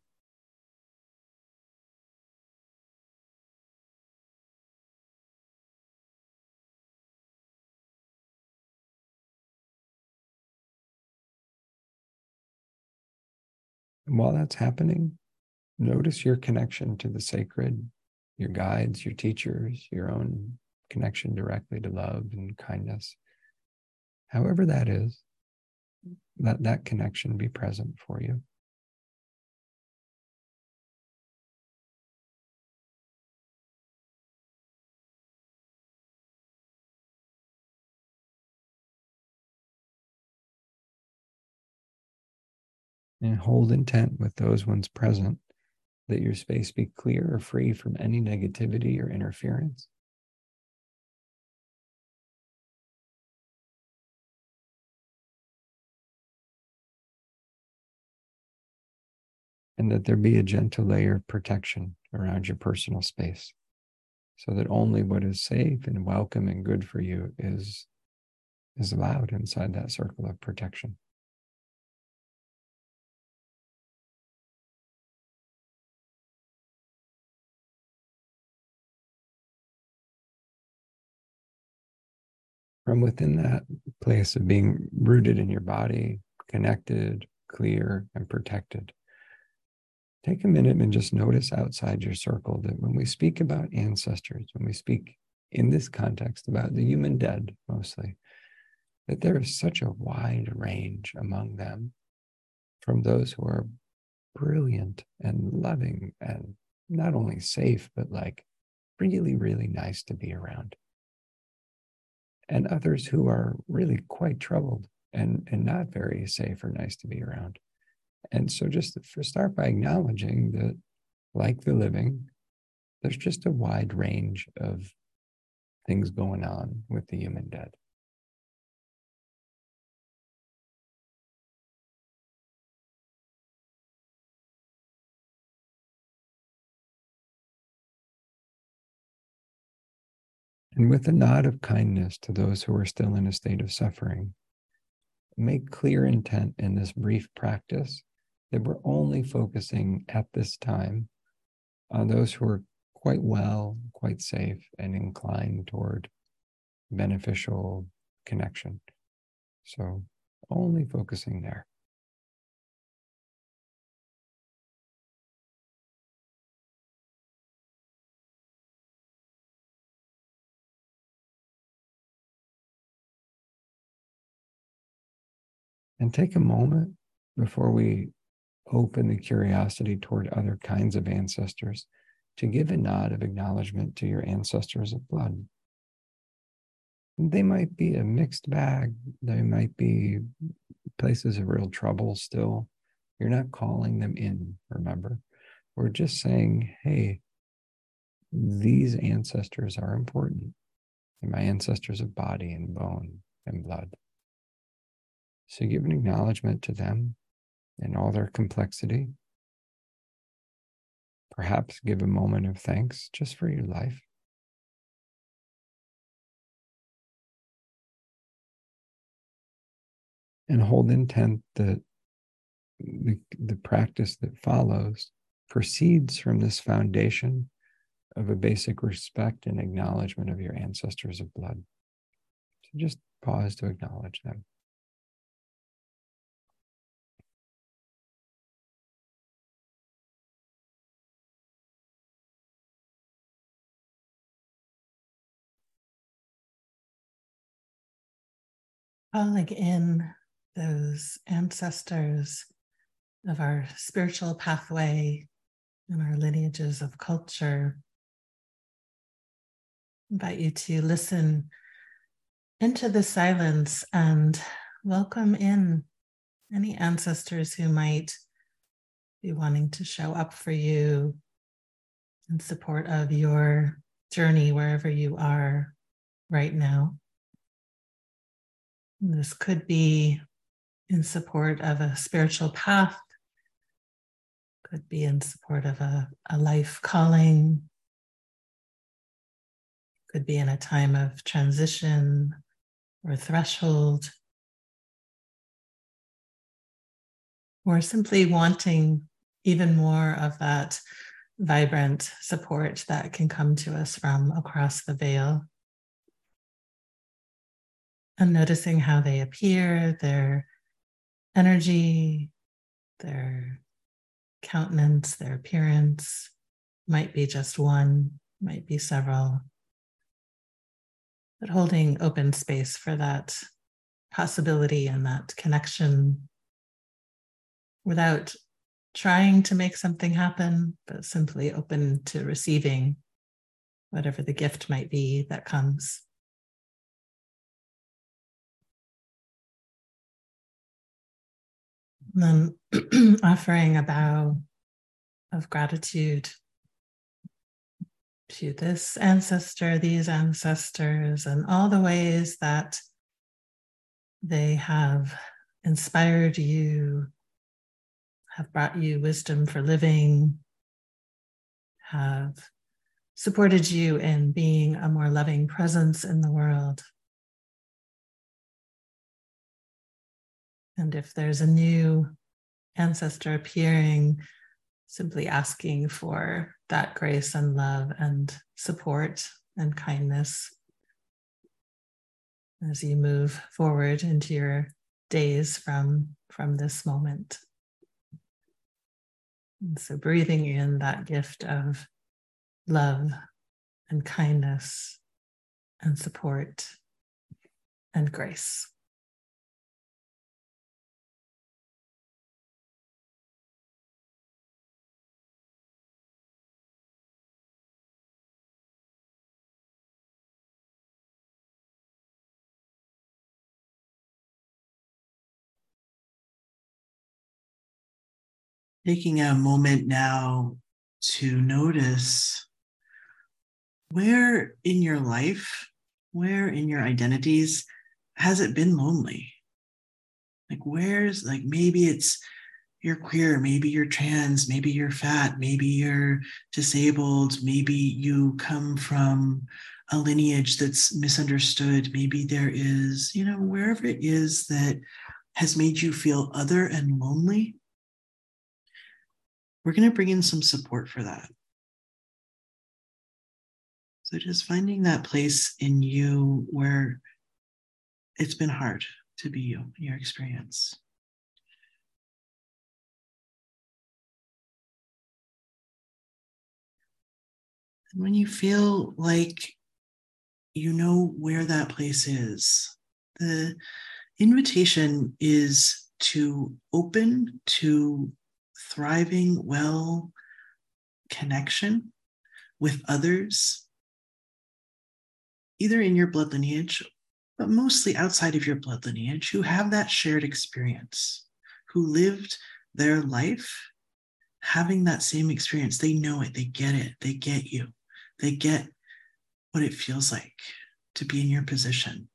And while that's happening, notice your connection to the sacred, your guides, your teachers, your own connection directly to love and kindness. However that is, let that connection be present for you. And hold intent with those ones present, that your space be clear or free from any negativity or interference. And that there be a gentle layer of protection around your personal space, so that only what is safe and welcome and good for you is, is allowed inside that circle of protection. From within that place of being rooted in your body, connected, clear, and protected, take a minute and just notice outside your circle that when we speak about ancestors, when we speak in this context about the human dead mostly, that there is such a wide range among them, from those who are brilliant and loving and not only safe, but like really, really nice to be around. And others who are really quite troubled and, and not very safe or nice to be around. And so just to start by acknowledging that, like the living, there's just a wide range of things going on with the human dead. And with a nod of kindness to those who are still in a state of suffering, make clear intent in this brief practice that we're only focusing at this time on those who are quite well, quite safe, and inclined toward beneficial connection. So only focusing there. And take a moment before we open the curiosity toward other kinds of ancestors to give a nod of acknowledgement to your ancestors of blood. They might be a mixed bag. They might be places of real trouble still. You're not calling them in, remember? We're just saying, hey, these ancestors are important. They're my ancestors of body and bone and blood. So give an acknowledgement to them and all their complexity. Perhaps give a moment of thanks just for your life. And hold intent that the, the practice that follows proceeds from this foundation of a basic respect and acknowledgement of your ancestors of blood. So just pause to acknowledge them. Calling in those ancestors of our spiritual pathway and our lineages of culture. I invite you to listen into the silence and welcome in any ancestors who might be wanting to show up for you in support of your journey wherever you are right now. This could be in support of a spiritual path, could be in support of a, a life calling, could be in a time of transition or threshold, or simply wanting even more of that vibrant support that can come to us from across the veil. And noticing how they appear, their energy, their countenance, their appearance. Might be just one, might be several. But holding open space for that possibility and that connection without trying to make something happen, but simply open to receiving whatever the gift might be that comes. And then offering a bow of gratitude to this ancestor, these ancestors, and all the ways that they have inspired you, have brought you wisdom for living, have supported you in being a more loving presence in the world. And if there's a new ancestor appearing, simply asking for that grace and love and support and kindness as you move forward into your days from, from this moment. And so breathing in that gift of love and kindness and support and grace. Taking a moment now to notice where in your life, where in your identities has it been lonely? Like where's, like maybe it's you're queer, maybe you're trans, maybe you're fat, maybe you're disabled, maybe you come from a lineage that's misunderstood, maybe there is, you know, wherever it is that has made you feel other and lonely. We're going to bring in some support for that. So just finding that place in you where it's been hard to be you, your experience. And when you feel like you know where that place is, the invitation is to open to thriving, well connection with others, either in your blood lineage, but mostly outside of your blood lineage, who have that shared experience, who lived their life having that same experience. They know it, they get it, they get you, they get what it feels like to be in your position.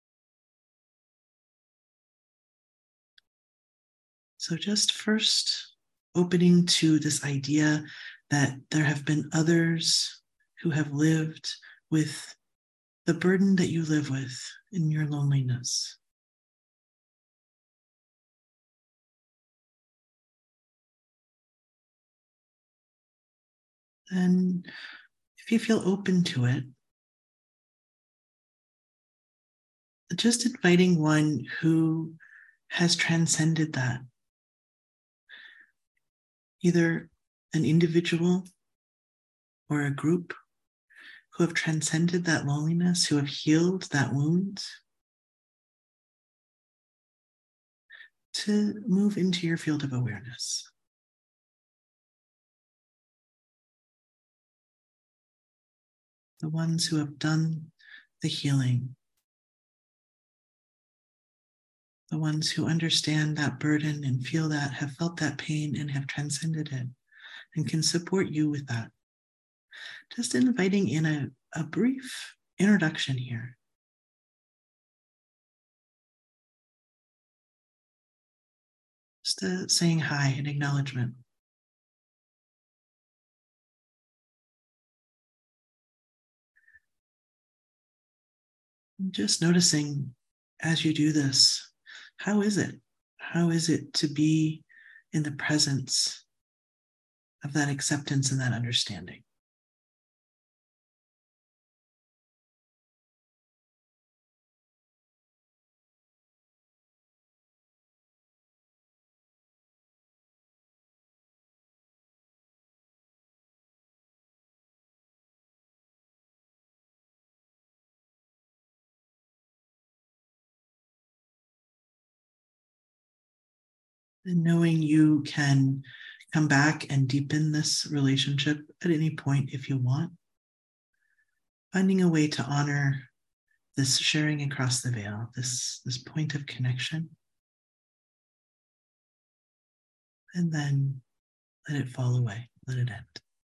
So just first opening to this idea that there have been others who have lived with the burden that you live with in your loneliness. And if you feel open to it, just inviting one who has transcended that. Either an individual or a group who have transcended that loneliness, who have healed that wound. to move into your field of awareness. The ones who have done the healing, the ones who understand that burden and feel that, have felt that pain and have transcended it and can support you with that. Just inviting in a, a brief introduction here. Just uh, saying hi and acknowledgement. Just noticing as you do this, how is it? How is it to be in the presence of that acceptance and that understanding? And knowing you can come back and deepen this relationship at any point if you want. Finding a way to honor this sharing across the veil, this, this point of connection. And then let it fall away, let it end.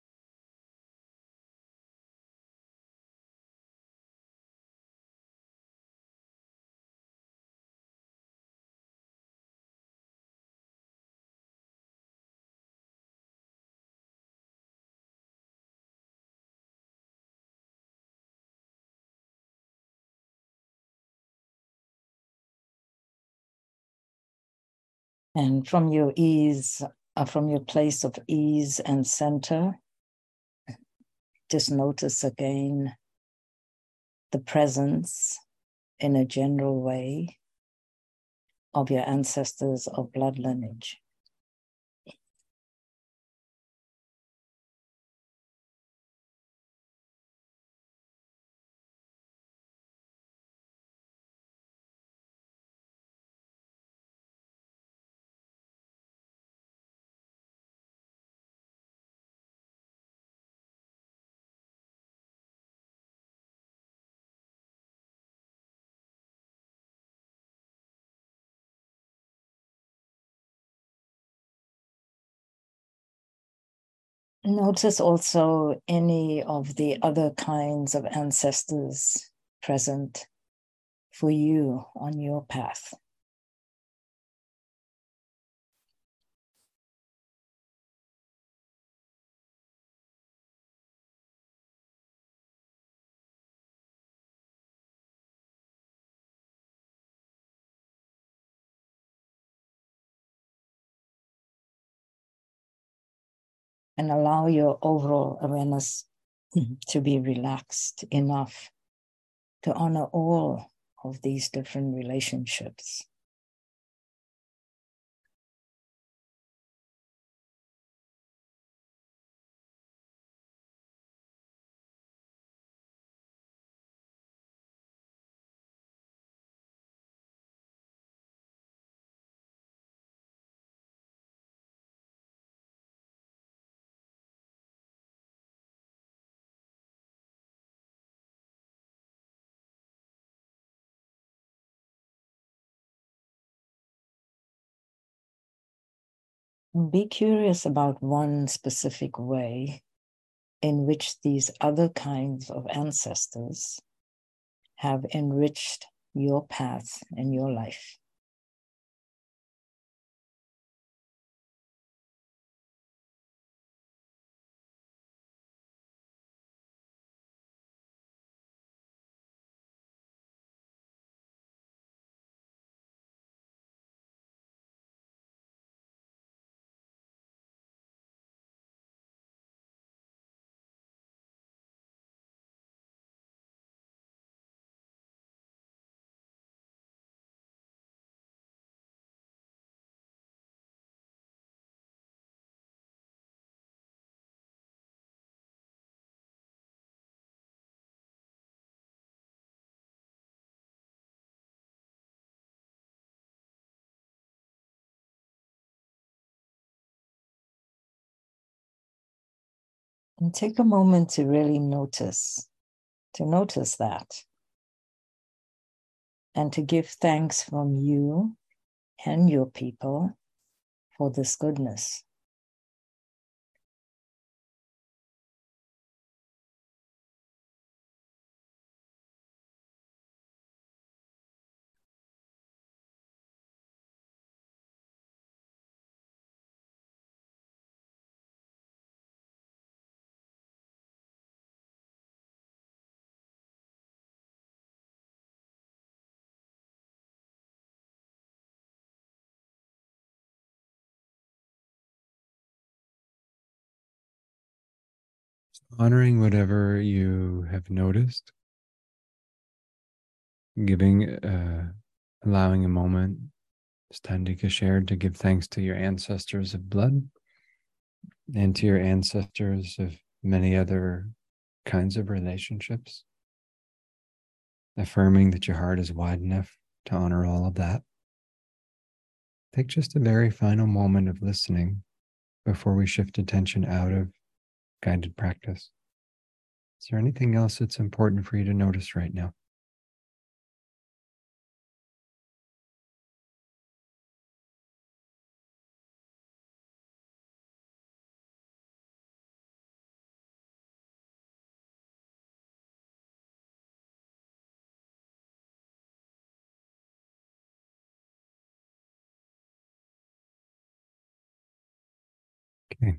And from your ease, uh, from your place of ease and center, just notice again the presence in a general way of your ancestors of blood lineage. Notice also any of the other kinds of ancestors present for you on your path. And allow your overall awareness to be relaxed enough to honor all of these different relationships. Be curious about one specific way in which these other kinds of ancestors have enriched your path and your life. And take a moment to really notice, to notice that. And to give thanks from you and your people for this goodness. Honoring whatever you have noticed, giving, uh, allowing a moment, as Tandika shared, to give thanks to your ancestors of blood and to your ancestors of many other kinds of relationships. Affirming that your heart is wide enough to honor all of that. Take just a very final moment of listening before we shift attention out of guided practice. Is there anything else that's important for you to notice right now? Okay.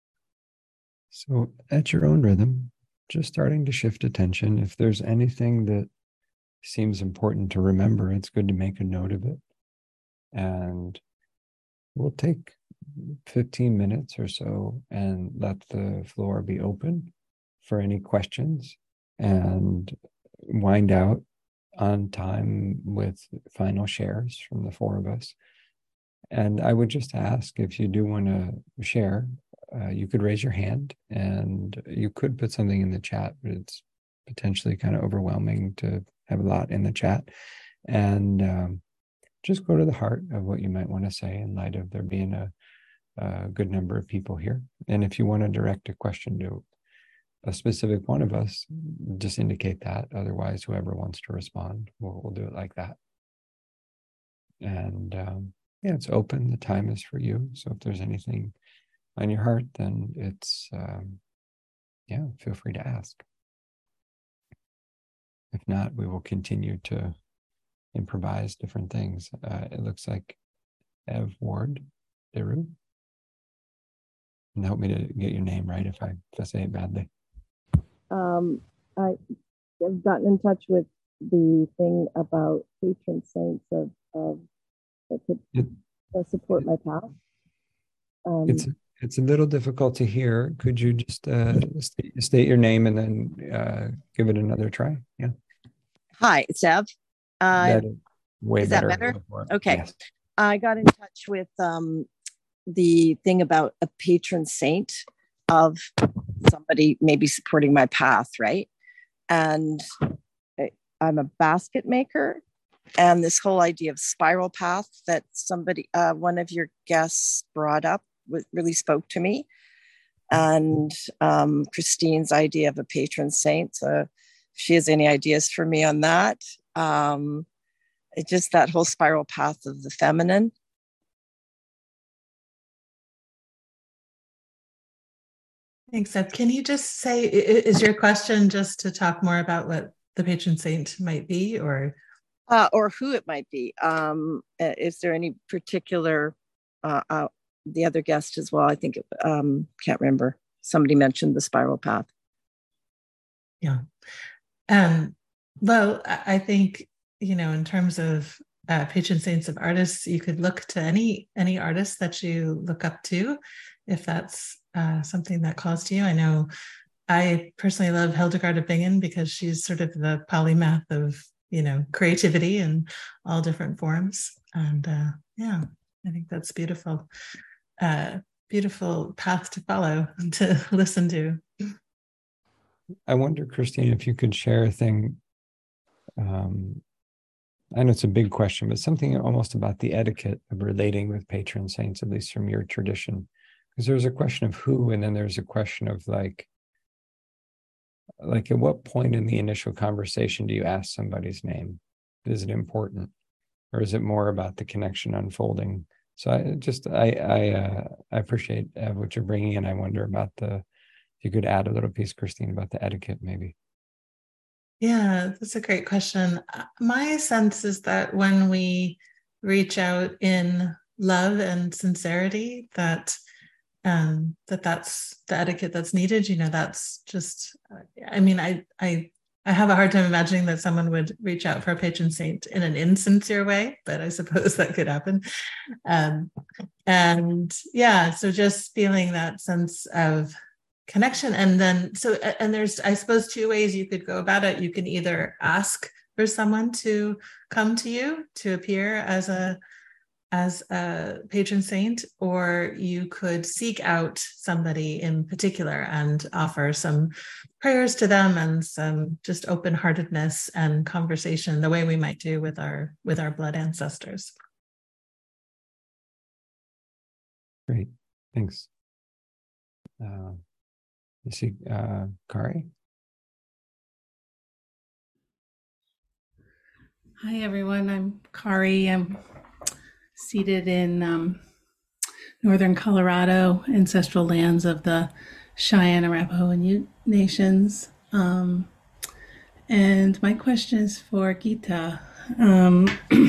So at your own rhythm, just starting to shift attention. If there's anything that seems important to remember, it's good to make a note of it. And we'll take fifteen minutes or so and let the floor be open for any questions and wind out on time with final shares from the four of us. And I would just ask, if you do want to share, uh, you could raise your hand and you could put something in the chat, but it's potentially kind of overwhelming to have a lot in the chat. And um, just go to the heart of what you might want to say in light of there being a, a good number of people here. And if you want to direct a question to a specific one of us, just indicate that. Otherwise, whoever wants to respond, we'll, we'll do it like that. And um, yeah, it's open. The time is for you. So if there's anything on your heart, then it's, um, yeah, feel free to ask. If not, we will continue to improvise different things. Uh, it looks like Ev Ward, Deru. And help me to get your name right if I, if I say it badly. Um, I have gotten in touch with the thing about patron saints of, of that could it, uh, support it, my path. Um, it's it's a little difficult to hear. Could you just uh, state, state your name and then uh, give it another try? Yeah. Hi, it's Ev. Uh, that is way is better. that better? Okay. Yes. I got in touch with um, the thing about a patron saint of somebody maybe supporting my path, right? And I'm a basket maker, and this whole idea of spiral path that somebody, uh, one of your guests brought up, really spoke to me. And um, Christine's idea of a patron saint, uh, if she has any ideas for me on that. Um, it just that whole spiral path of the feminine. Thanks, Ed. Can you just say, is your question just to talk more about what the patron saint might be, or? Uh, or who it might be. Um, is there any particular, uh, uh, the other guest as well, I think, um, can't remember. Somebody mentioned the spiral path. Yeah. Um, well, I think, you know, in terms of uh, patron saints of artists, you could look to any any artist that you look up to, if that's uh, something that calls to you. I know I personally love Hildegard of Bingen because she's sort of the polymath of, you know, creativity in all different forms. And uh, yeah, I think that's beautiful. Uh, beautiful path to follow and to listen to. I wonder, Christine, if you could share a thing. Um, I know it's a big question, but something almost about the etiquette of relating with patron saints, at least from your tradition. Because there's a question of who, and then there's a question of like like at what point in the initial conversation do you ask somebody's name? Is it important, or is it more about the connection unfolding? So I just I I uh, I appreciate uh, what you're bringing in. I wonder about the, if you could add a little piece, Christine, about the etiquette, maybe. Yeah, that's a great question. My sense is that when we reach out in love and sincerity, that um, that that's the etiquette that's needed. You know, that's just. I mean, I I. I have a hard time imagining that someone would reach out for a patron saint in an insincere way, but I suppose that could happen. Um, and yeah, so just feeling that sense of connection. And then, so, and there's, I suppose, two ways you could go about it. You can either ask for someone to come to you, to appear as a as a patron saint, or you could seek out somebody in particular and offer some prayers to them and some just open-heartedness and conversation, the way we might do with our with our blood ancestors. Great, thanks. Uh, you see, uh, Kari? Hi, everyone. I'm Kari. I'm seated in um, northern Colorado, ancestral lands of the Cheyenne, Arapaho, and Ute nations. Um, and my question is for Gita. Um,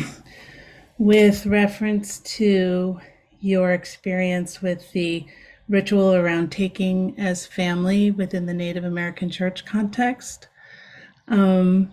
with reference to your experience with the ritual around taking as family within the Native American church context, um,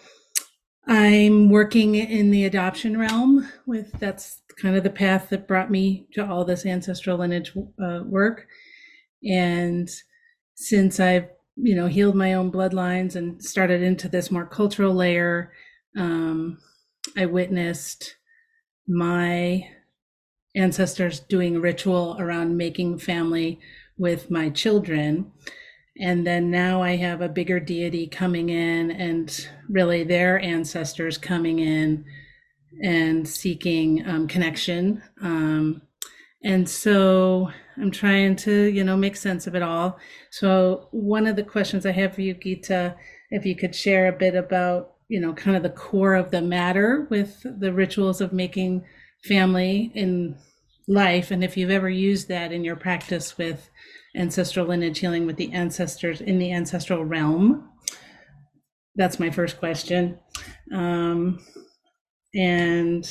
I'm working in the adoption realm with, that's kind of the path that brought me to all this ancestral lineage uh, work. And since I've, you know, healed my own bloodlines and started into this more cultural layer, um, I witnessed my ancestors doing a ritual around making family with my children. And then now I have a bigger deity coming in, and really their ancestors coming in and seeking um, connection. Um, and so I'm trying to, you know, make sense of it all. So one of the questions I have for you, Gita, if you could share a bit about, you know, kind of the core of the matter with the rituals of making family in life, and if you've ever used that in your practice with ancestral lineage healing with the ancestors in the ancestral realm. That's my first question. Um, and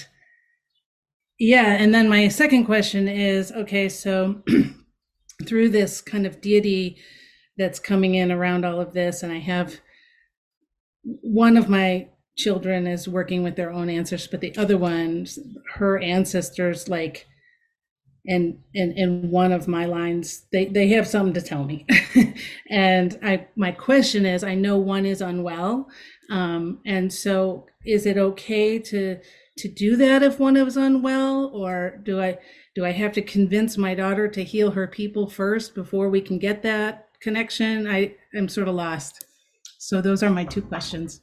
yeah, and then my second question is, okay, so through this kind of deity that's coming in around all of this, and I have one of my children is working with their own ancestors, but the other one, her ancestors, like, and in in one of my lines, they they have something to tell me. And I my question is, I know one is unwell, um, and so is it okay to to do that if one is unwell, or do I do I have to convince my daughter to heal her people first before we can get that connection? I am sort of lost. So those are my two questions.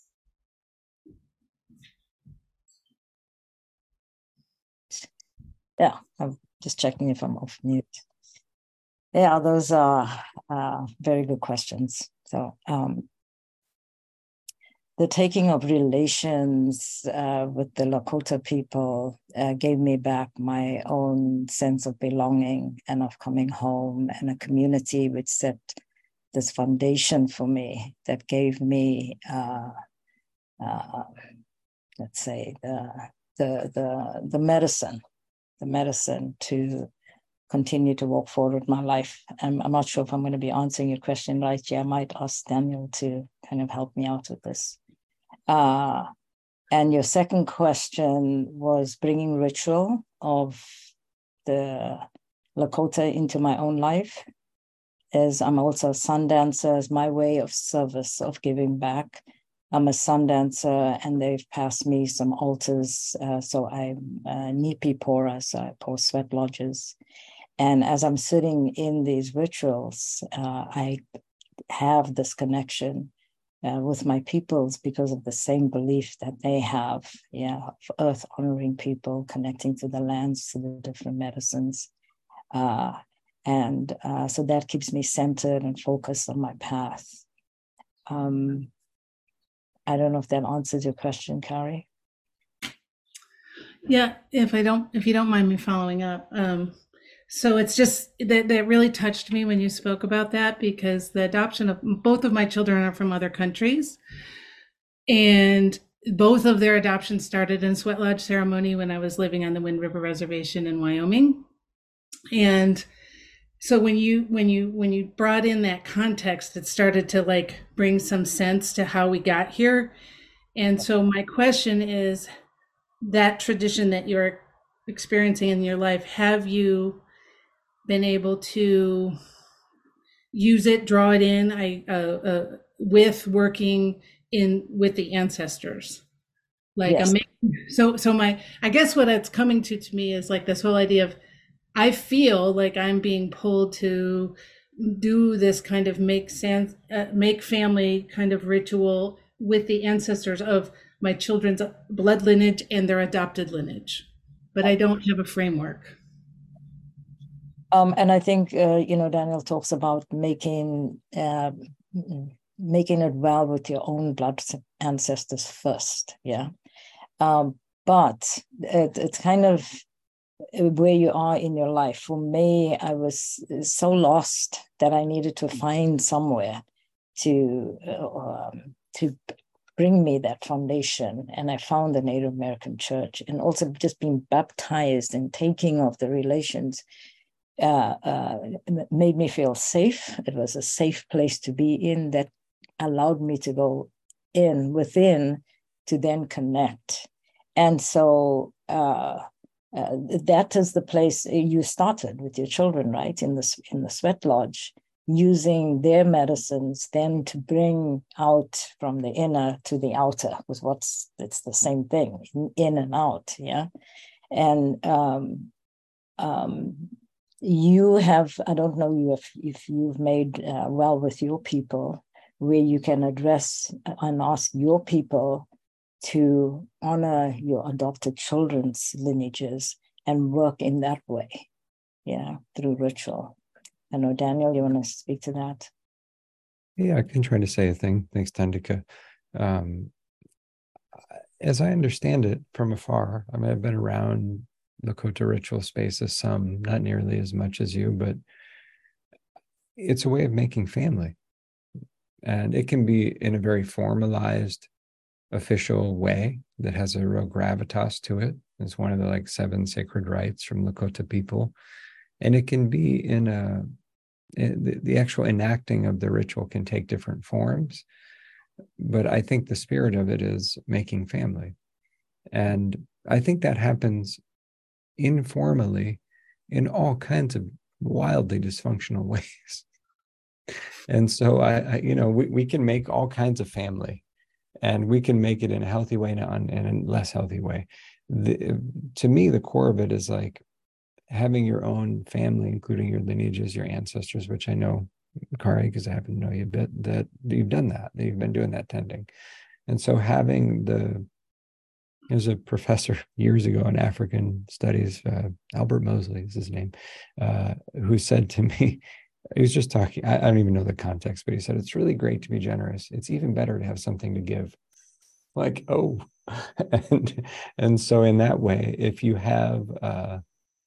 Yeah, I'm just checking if I'm off mute. Yeah, those are uh, very good questions. So um, the taking of relations uh, with the Lakota people uh, gave me back my own sense of belonging and of coming home, and a community which set this foundation for me that gave me, uh, uh, let's say, the, the, the, the medicine, the medicine to continue to walk forward with my life. I'm, I'm not sure if I'm going to be answering your question right. Yeah, I might ask Daniel to kind of help me out with this. Uh, and your second question was bringing ritual of the Lakota into my own life. As I'm also a sun dancer, as my way of service, of giving back. I'm a sun dancer, and they've passed me some altars. Uh, so I'm a Nipi pourer, so I pour sweat lodges. And as I'm sitting in these rituals, uh, I have this connection uh, with my peoples because of the same belief that they have, yeah, of earth honoring people, connecting to the lands, to the different medicines. Uh, and uh, so that keeps me centered and focused on my path. um, I don't know if that answers your question, Carrie. Yeah, if I don't, if you don't mind me following up. Um, so it's just that that really touched me when you spoke about that, because the adoption of both of my children are from other countries, and both of their adoptions started in sweat lodge ceremony when I was living on the Wind River Reservation in Wyoming. And so when you when you when you brought in that context, it started to like bring some sense to how we got here. And so my question is, that tradition that you're experiencing in your life, have you been able to use it, draw it in I uh, uh, with working in with the ancestors? Like Yes. a so so my I guess what it's coming to to me is like this whole idea of, I feel like I'm being pulled to do this kind of make sense, uh, make family kind of ritual with the ancestors of my children's blood lineage and their adopted lineage, but I don't have a framework. Um, and I think, uh, you know, Daniel talks about making uh, making it well with your own blood ancestors first. Yeah. Um, but it, it's kind of where you are in your life. For me, I was so lost that I needed to find somewhere to uh, um, to bring me that foundation. And I found the Native American church, and also just being baptized and taking of the relations uh, uh, made me feel safe. It was a safe place to be in that allowed me to go in within to then connect. And so uh, uh, that is the place you started with your children, right? In the, in the sweat lodge, using their medicines then to bring out from the inner to the outer, was what's, it's the same thing, in, in and out, yeah? And um, um, you have, I don't know you if, if you've made uh, well with your people, where you can address and ask your people to honor your adopted children's lineages and work in that way, yeah, through ritual. I know, Daniel, you want to speak to that? Yeah, I can try to say a thing. Thanks, Tandika. Um, as I understand it from afar, I mean, I've been around Lakota ritual spaces, some, not nearly as much as you, but it's a way of making family. And it can be in a very formalized, official way that has a real gravitas to it. It's one of the like seven sacred rites from Lakota people. And it can be in a, the, the actual enacting of the ritual can take different forms. But I think the spirit of it is making family. And I think that happens informally in all kinds of wildly dysfunctional ways. And so I, I you know, we, we can make all kinds of family, and we can make it in a healthy way and in a less healthy way. The, to me, the core of it is like having your own family, including your lineages, your ancestors, which I know, Kari, because I happen to know you a bit, that you've done that, that you've been doing that tending. And so having the, there's a professor years ago in African studies, uh, Albert Mosley is his name, uh, who said to me, he was just talking, I, I don't even know the context, but he said, it's really great to be generous. It's even better to have something to give. Like, oh, and, and so in that way, if you have uh,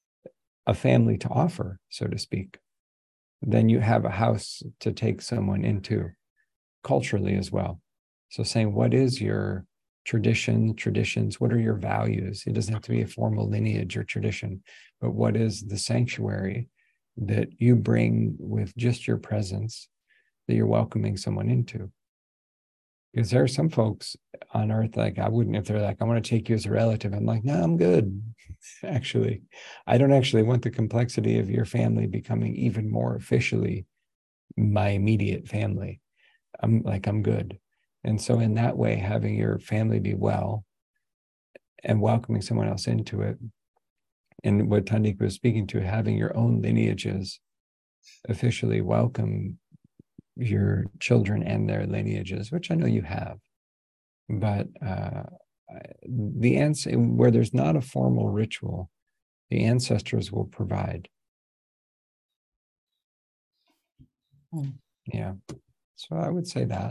a family to offer, so to speak, then you have a house to take someone into culturally as well. So saying, what is your tradition, traditions, what are your values? It doesn't have to be a formal lineage or tradition, but what is the sanctuary that you bring with just your presence that you're welcoming someone into? Because there are some folks on earth, like I wouldn't, if they're like, I want to take you as a relative. I'm like, no, I'm good. Actually, I don't actually want the complexity of your family becoming even more officially my immediate family. I'm like, I'm good. And so in that way, having your family be well and welcoming someone else into it, and what Tandika was speaking to, having your own lineages officially welcome your children and their lineages, which I know you have, but uh, the answer, where there's not a formal ritual, the ancestors will provide. Mm. Yeah, so I would say that.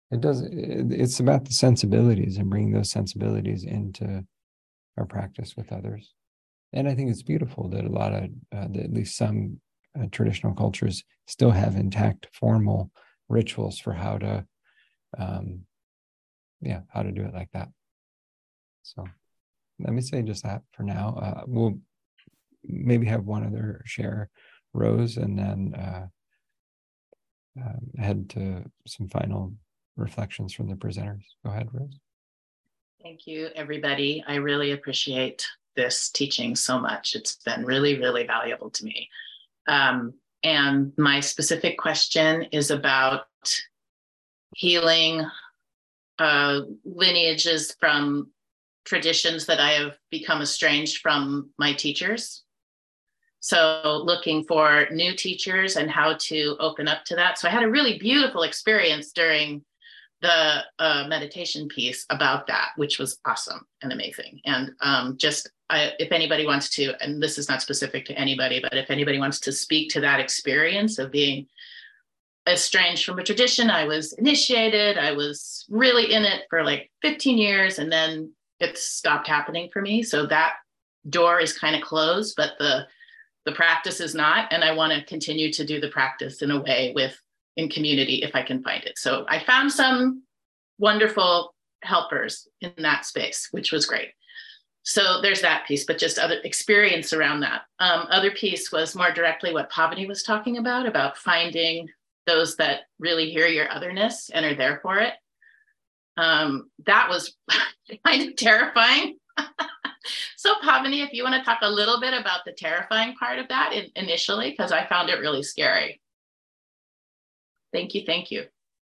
it does, it, it's about the sensibilities and bringing those sensibilities into our practice with others. And I think it's beautiful that a lot of, uh, that at least some uh, traditional cultures still have intact formal rituals for how to, um, yeah, how to do it like that. So let me say just that for now. Uh, we'll maybe have one other share, Rose, and then uh, uh, head to some final reflections from the presenters. Go ahead, Rose. Thank you, everybody. I really appreciate this teaching so much. It's been really, really valuable to me. Um, and my specific question is about healing uh, lineages from traditions that I have become estranged from my teachers. So looking for new teachers and how to open up to that. So I had a really beautiful experience during the uh, meditation piece about that, which was awesome and amazing. And um, just I, if anybody wants to, and this is not specific to anybody, but if anybody wants to speak to that experience of being estranged from a tradition, I was initiated, I was really in it for like fifteen years, and then it stopped happening for me. So that door is kind of closed, but the the practice is not. And I want to continue to do the practice in a way with in community if I can find it. So I found some wonderful helpers in that space, which was great. So there's that piece, but just other experience around that. Um, other piece was more directly what Pavani was talking about, about finding those that really hear your otherness and are there for it. Um, that was kind of terrifying. So Pavani, if you want to talk a little bit about the terrifying part of that in, initially, because I found it really scary. Thank you, thank you.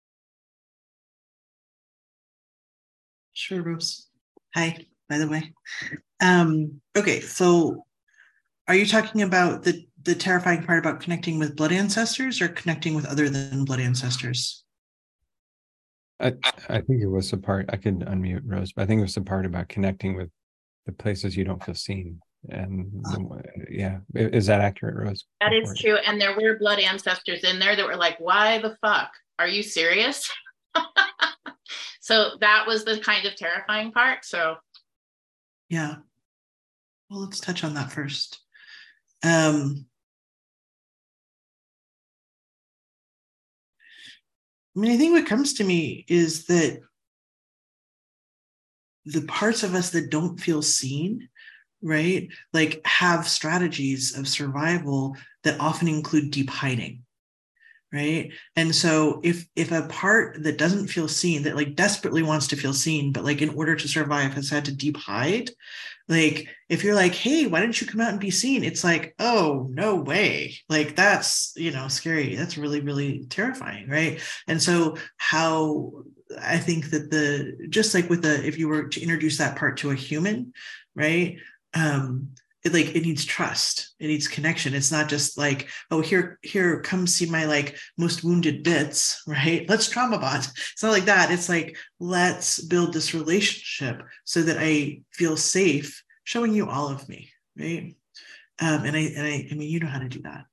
Sure, Rose. Hi, by the way. Um, okay, so are you talking about the, the terrifying part about connecting with blood ancestors or connecting with other than blood ancestors? I, I think it was the part, I could unmute Rose, but I think it was the part about connecting with the places you don't feel seen. And the, yeah, is that accurate, Rose? That is true. And there were blood ancestors in there that were like, why the fuck? Are you serious? So that was the kind of terrifying part. So yeah. Well, let's touch on that first. Um, I mean, I think what comes to me is that the parts of us that don't feel seen, right, like have strategies of survival that often include deep hiding, right? And so if if a part that doesn't feel seen, that like desperately wants to feel seen, but like in order to survive has had to deep hide, like if you're like, hey, why don't you come out and be seen? It's like, oh, no way. Like that's, you know, scary. That's really, really terrifying, right? And so how I think that the, just like with the, if you were to introduce that part to a human, right? Um, it like, it needs trust. It needs connection. It's not just like, oh, here, here, come see my like most wounded bits, right? Let's trauma bond. It's not like that. It's like, let's build this relationship so that I feel safe showing you all of me, right? Um, and I, and I, I mean, you know how to do that.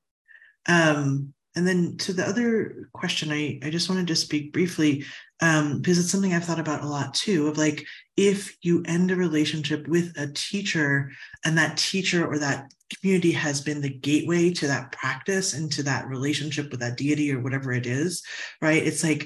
Um, and then to the other question, I, I just wanted to speak briefly, um, because it's something I've thought about a lot too, of like, if you end a relationship with a teacher and that teacher or that community has been the gateway to that practice and to that relationship with that deity or whatever it is, right? It's like,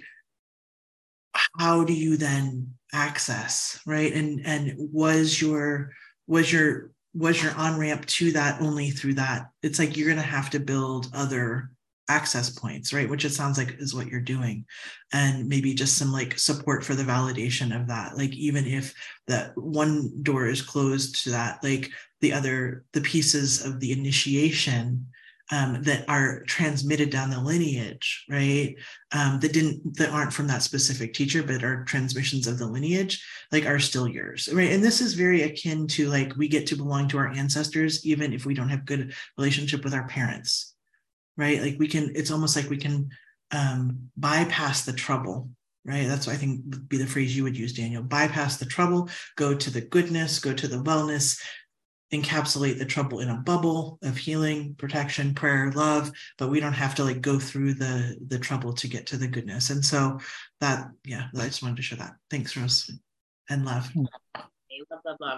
how do you then access, right? And, and was your, was your, was your on-ramp to that only through that? It's like, you're going to have to build other access points, right? Which it sounds like is what you're doing. And maybe just some like support for the validation of that. Like, even if that one door is closed to that, like the other, the pieces of the initiation um, that are transmitted down the lineage, right? Um, that didn't, that aren't from that specific teacher, but are transmissions of the lineage, like are still yours, right? And this is very akin to like, we get to belong to our ancestors, even if we don't have good relationship with our parents, right? Like we can, it's almost like we can um, bypass the trouble, right? That's what I think would be the phrase you would use, Daniel. Bypass the trouble, go to the goodness, go to the wellness, encapsulate the trouble in a bubble of healing, protection, prayer, love, but we don't have to like go through the the trouble to get to the goodness. And so that, yeah, I just wanted to share that. Thanks, Rose, and love. Love, love, love.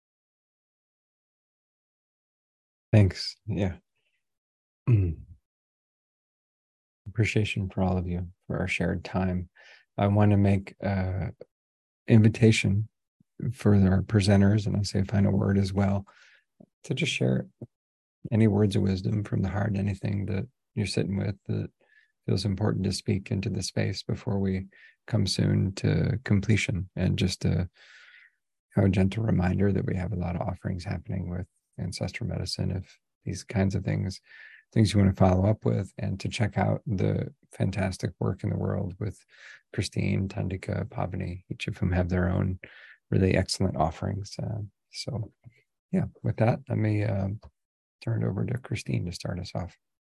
Thanks. Yeah. Mm. Appreciation for all of you for our shared time. I want to make an invitation for our presenters, and I'll say a final word as well, to just share any words of wisdom from the heart, anything that you're sitting with that feels important to speak into the space before we come soon to completion. And just a, a gentle reminder that we have a lot of offerings happening with ancestral medicine, if these kinds of things, things you want to follow up with, and to check out the fantastic work in the world with Christine, Tandika, Pavani, each of whom have their own really excellent offerings. Uh, so yeah, with that, let me uh, turn it over to Christine to start us off.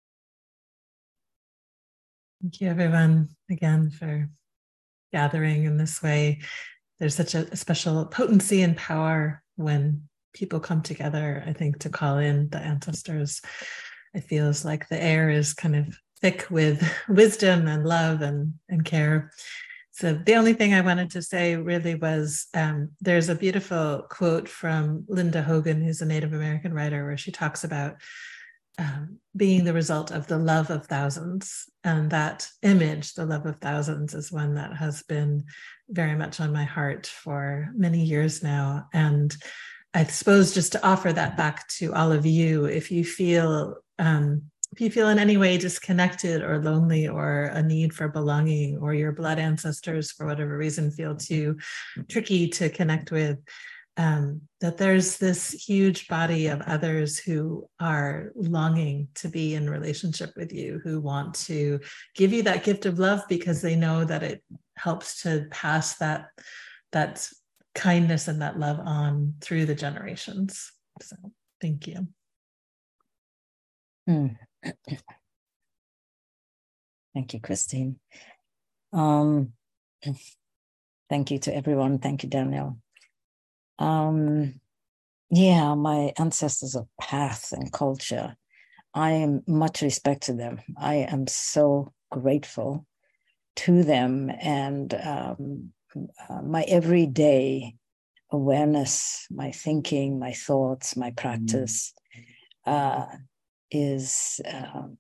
Thank you, everyone, again, for gathering in this way. There's such a, a special potency and power when people come together, I think, to call in the ancestors. It feels like the air is kind of thick with wisdom and love and, and care. So the only thing I wanted to say really was um, there's a beautiful quote from Linda Hogan, who's a Native American writer, where she talks about um, being the result of the love of thousands. And that image, the love of thousands, is one that has been very much on my heart for many years now. And I suppose just to offer that back to all of you, if you feel um, if you feel in any way disconnected or lonely or a need for belonging, or your blood ancestors, for whatever reason, feel too tricky to connect with, um, that there's this huge body of others who are longing to be in relationship with you, who want to give you that gift of love because they know that it helps to pass that, that kindness and that love on through the generations. So thank you. Mm. Thank you, Christine. Um, thank you to everyone. Thank you, Daniel. Um, yeah, my ancestors of path and culture, I am much respect to them. I am so grateful to them, and um, uh, my everyday awareness, my thinking, my thoughts, my practice uh, is um,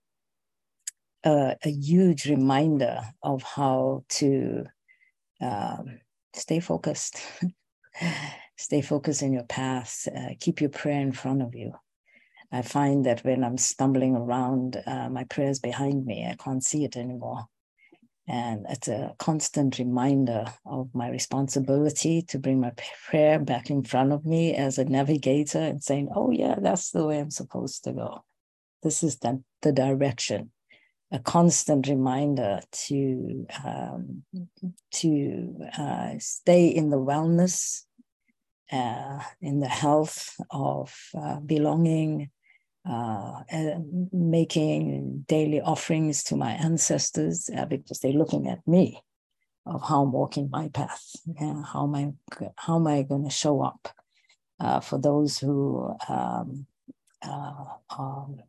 a, a huge reminder of how to um, stay focused. Stay focused in your path. Uh, keep your prayer in front of you. I find that when I'm stumbling around, uh, my prayer's behind me. I can't see it anymore. And it's a constant reminder of my responsibility to bring my prayer back in front of me as a navigator and saying, oh yeah, that's the way I'm supposed to go. This is the, the direction. A constant reminder to, um, to uh, stay in the wellness, uh, in the health of uh, belonging, Uh, and making daily offerings to my ancestors uh, because they're looking at me of how I'm walking my path. Yeah, how am I? How am I going to show up uh, for those who um, uh, um,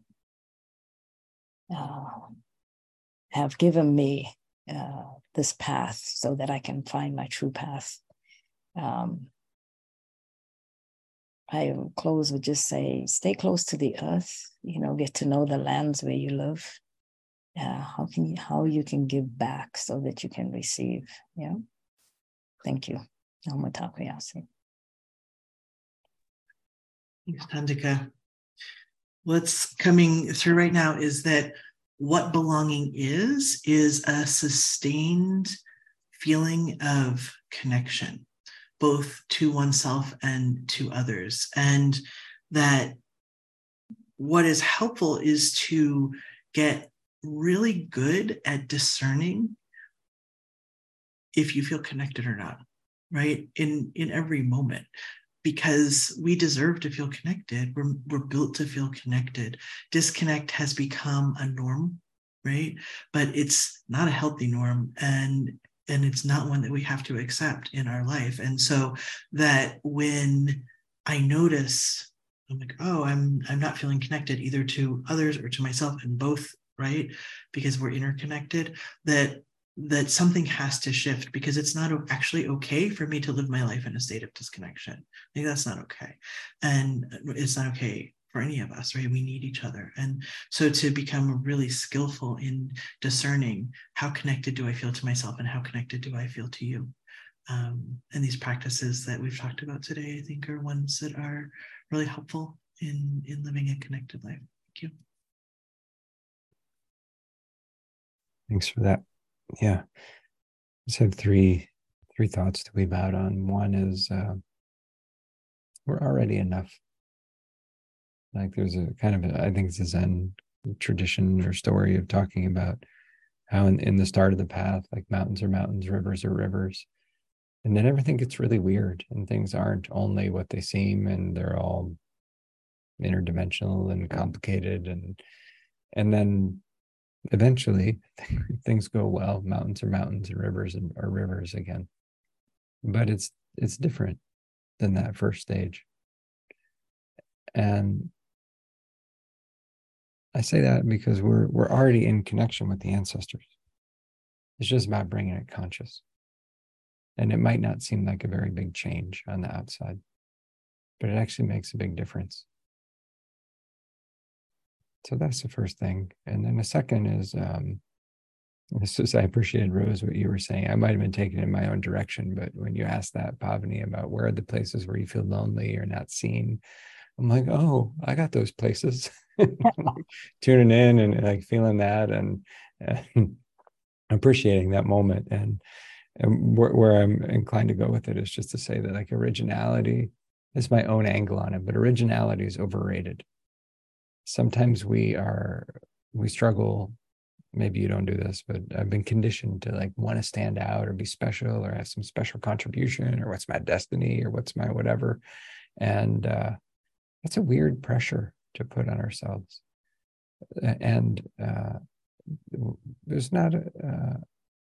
uh, have given me uh, this path so that I can find my true path? Um, I will close with just say, stay close to the earth, you know, get to know the lands where you live. Uh, how can you, how you can give back so that you can receive. Yeah. Thank you. Namo Takwiyasi. Thanks, Tandika. What's coming through right now is that what belonging is, is a sustained feeling of connection, both to oneself and to others. And that what is helpful is to get really good at discerning if you feel connected or not, right? In, in every moment, because we deserve to feel connected. We're, we're built to feel connected. Disconnect has become a norm, right? But it's not a healthy norm. And And it's not one that we have to accept in our life. And so that when I notice, I'm like, oh, I'm I'm not feeling connected either to others or to myself, and both, right? Because we're interconnected, that that something has to shift, because it's not actually okay for me to live my life in a state of disconnection. Like, that's not okay. And it's not okay for any of us, right? We need each other. And so to become really skillful in discerning, how connected do I feel to myself and how connected do I feel to you? Um, and these practices that we've talked about today, I think, are ones that are really helpful in, in living a connected life. Thank you. Thanks for that. Yeah. I just have three three thoughts to weave out on. One is uh, we're already enough. Like there's a kind of, a, I think it's a Zen tradition or story of talking about how in, in the start of the path, like mountains are mountains, rivers are rivers. And then everything gets really weird and things aren't only what they seem, and they're all interdimensional and complicated. And, and then eventually things go well, mountains are mountains and rivers are rivers again. But it's it's different than that first stage. And I say that because we're we're already in connection with the ancestors. It's just about bringing it conscious. And it might not seem like a very big change on the outside, but it actually makes a big difference. So that's the first thing. And then the second is, um, this is, I appreciated, Rose, what you were saying. I might have been taken in my own direction, but when you asked that, Pavani, about where are the places where you feel lonely or not seen, I'm like, oh, I got those places. Like, tuning in and like feeling that and, and appreciating that moment. And, and where, where I'm inclined to go with it is just to say that like originality is my own angle on it, but originality is overrated. Sometimes we are, we struggle. Maybe you don't do this, but I've been conditioned to like want to stand out or be special or have some special contribution or what's my destiny or what's my whatever. And uh, that's a weird pressure to put on ourselves. And uh, there's not, a, uh,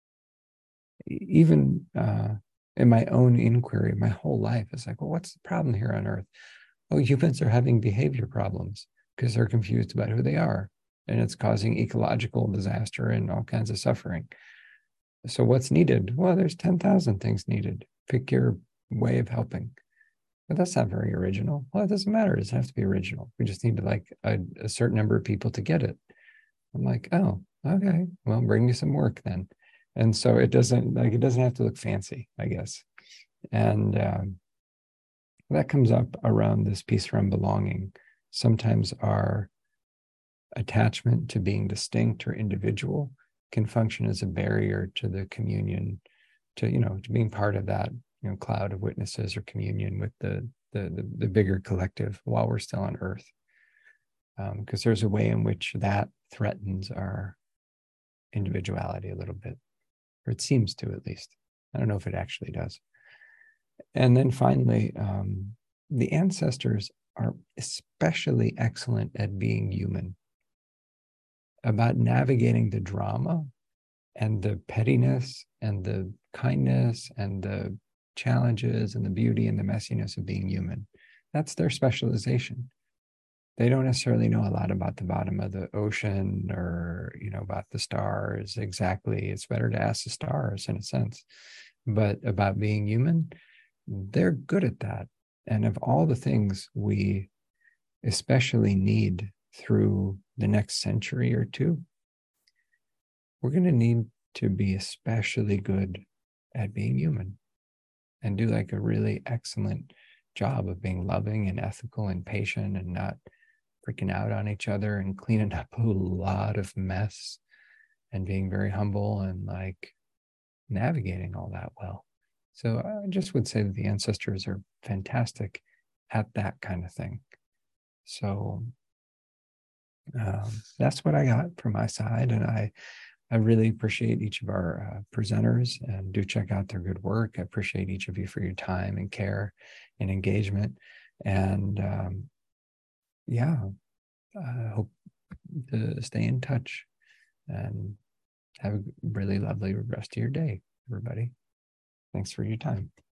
even uh, in my own inquiry, my whole life is like, well, what's the problem here on Earth? Oh, humans are having behavior problems because they're confused about who they are. And it's causing ecological disaster and all kinds of suffering. So what's needed? Well, there's ten thousand things needed. Pick your way of helping. But that's not very original. Well, it doesn't matter. It doesn't have to be original. We just need to like a, a certain number of people to get it. I'm like, oh, okay. Well, bring me some work then. And so it doesn't like, it doesn't have to look fancy, I guess. And um, that comes up around this piece around belonging. Sometimes our attachment to being distinct or individual can function as a barrier to the communion, to, you know, to being part of that, you know, cloud of witnesses or communion with the the the, the bigger collective while we're still on Earth. Because um, there's a way in which that threatens our individuality a little bit, or it seems to, at least. I don't know if it actually does. And then finally, um, the ancestors are especially excellent at being human, about navigating the drama and the pettiness and the kindness and the challenges and the beauty and the messiness of being human. That's their specialization. They don't necessarily know a lot about the bottom of the ocean or, you know, about the stars exactly. It's better to ask the stars in a sense. But about being human, they're good at that. And of all the things we especially need through the next century or two, we're going to need to be especially good at being human and do like a really excellent job of being loving and ethical and patient and not freaking out on each other and cleaning up a lot of mess and being very humble and like navigating all that well. So I just would say that the ancestors are fantastic at that kind of thing. So um, that's what I got from my side. And I, I really appreciate each of our uh, presenters, and do check out their good work. I appreciate each of you for your time and care and engagement. And um, yeah, I hope to stay in touch and have a really lovely rest of your day, everybody. Thanks for your time.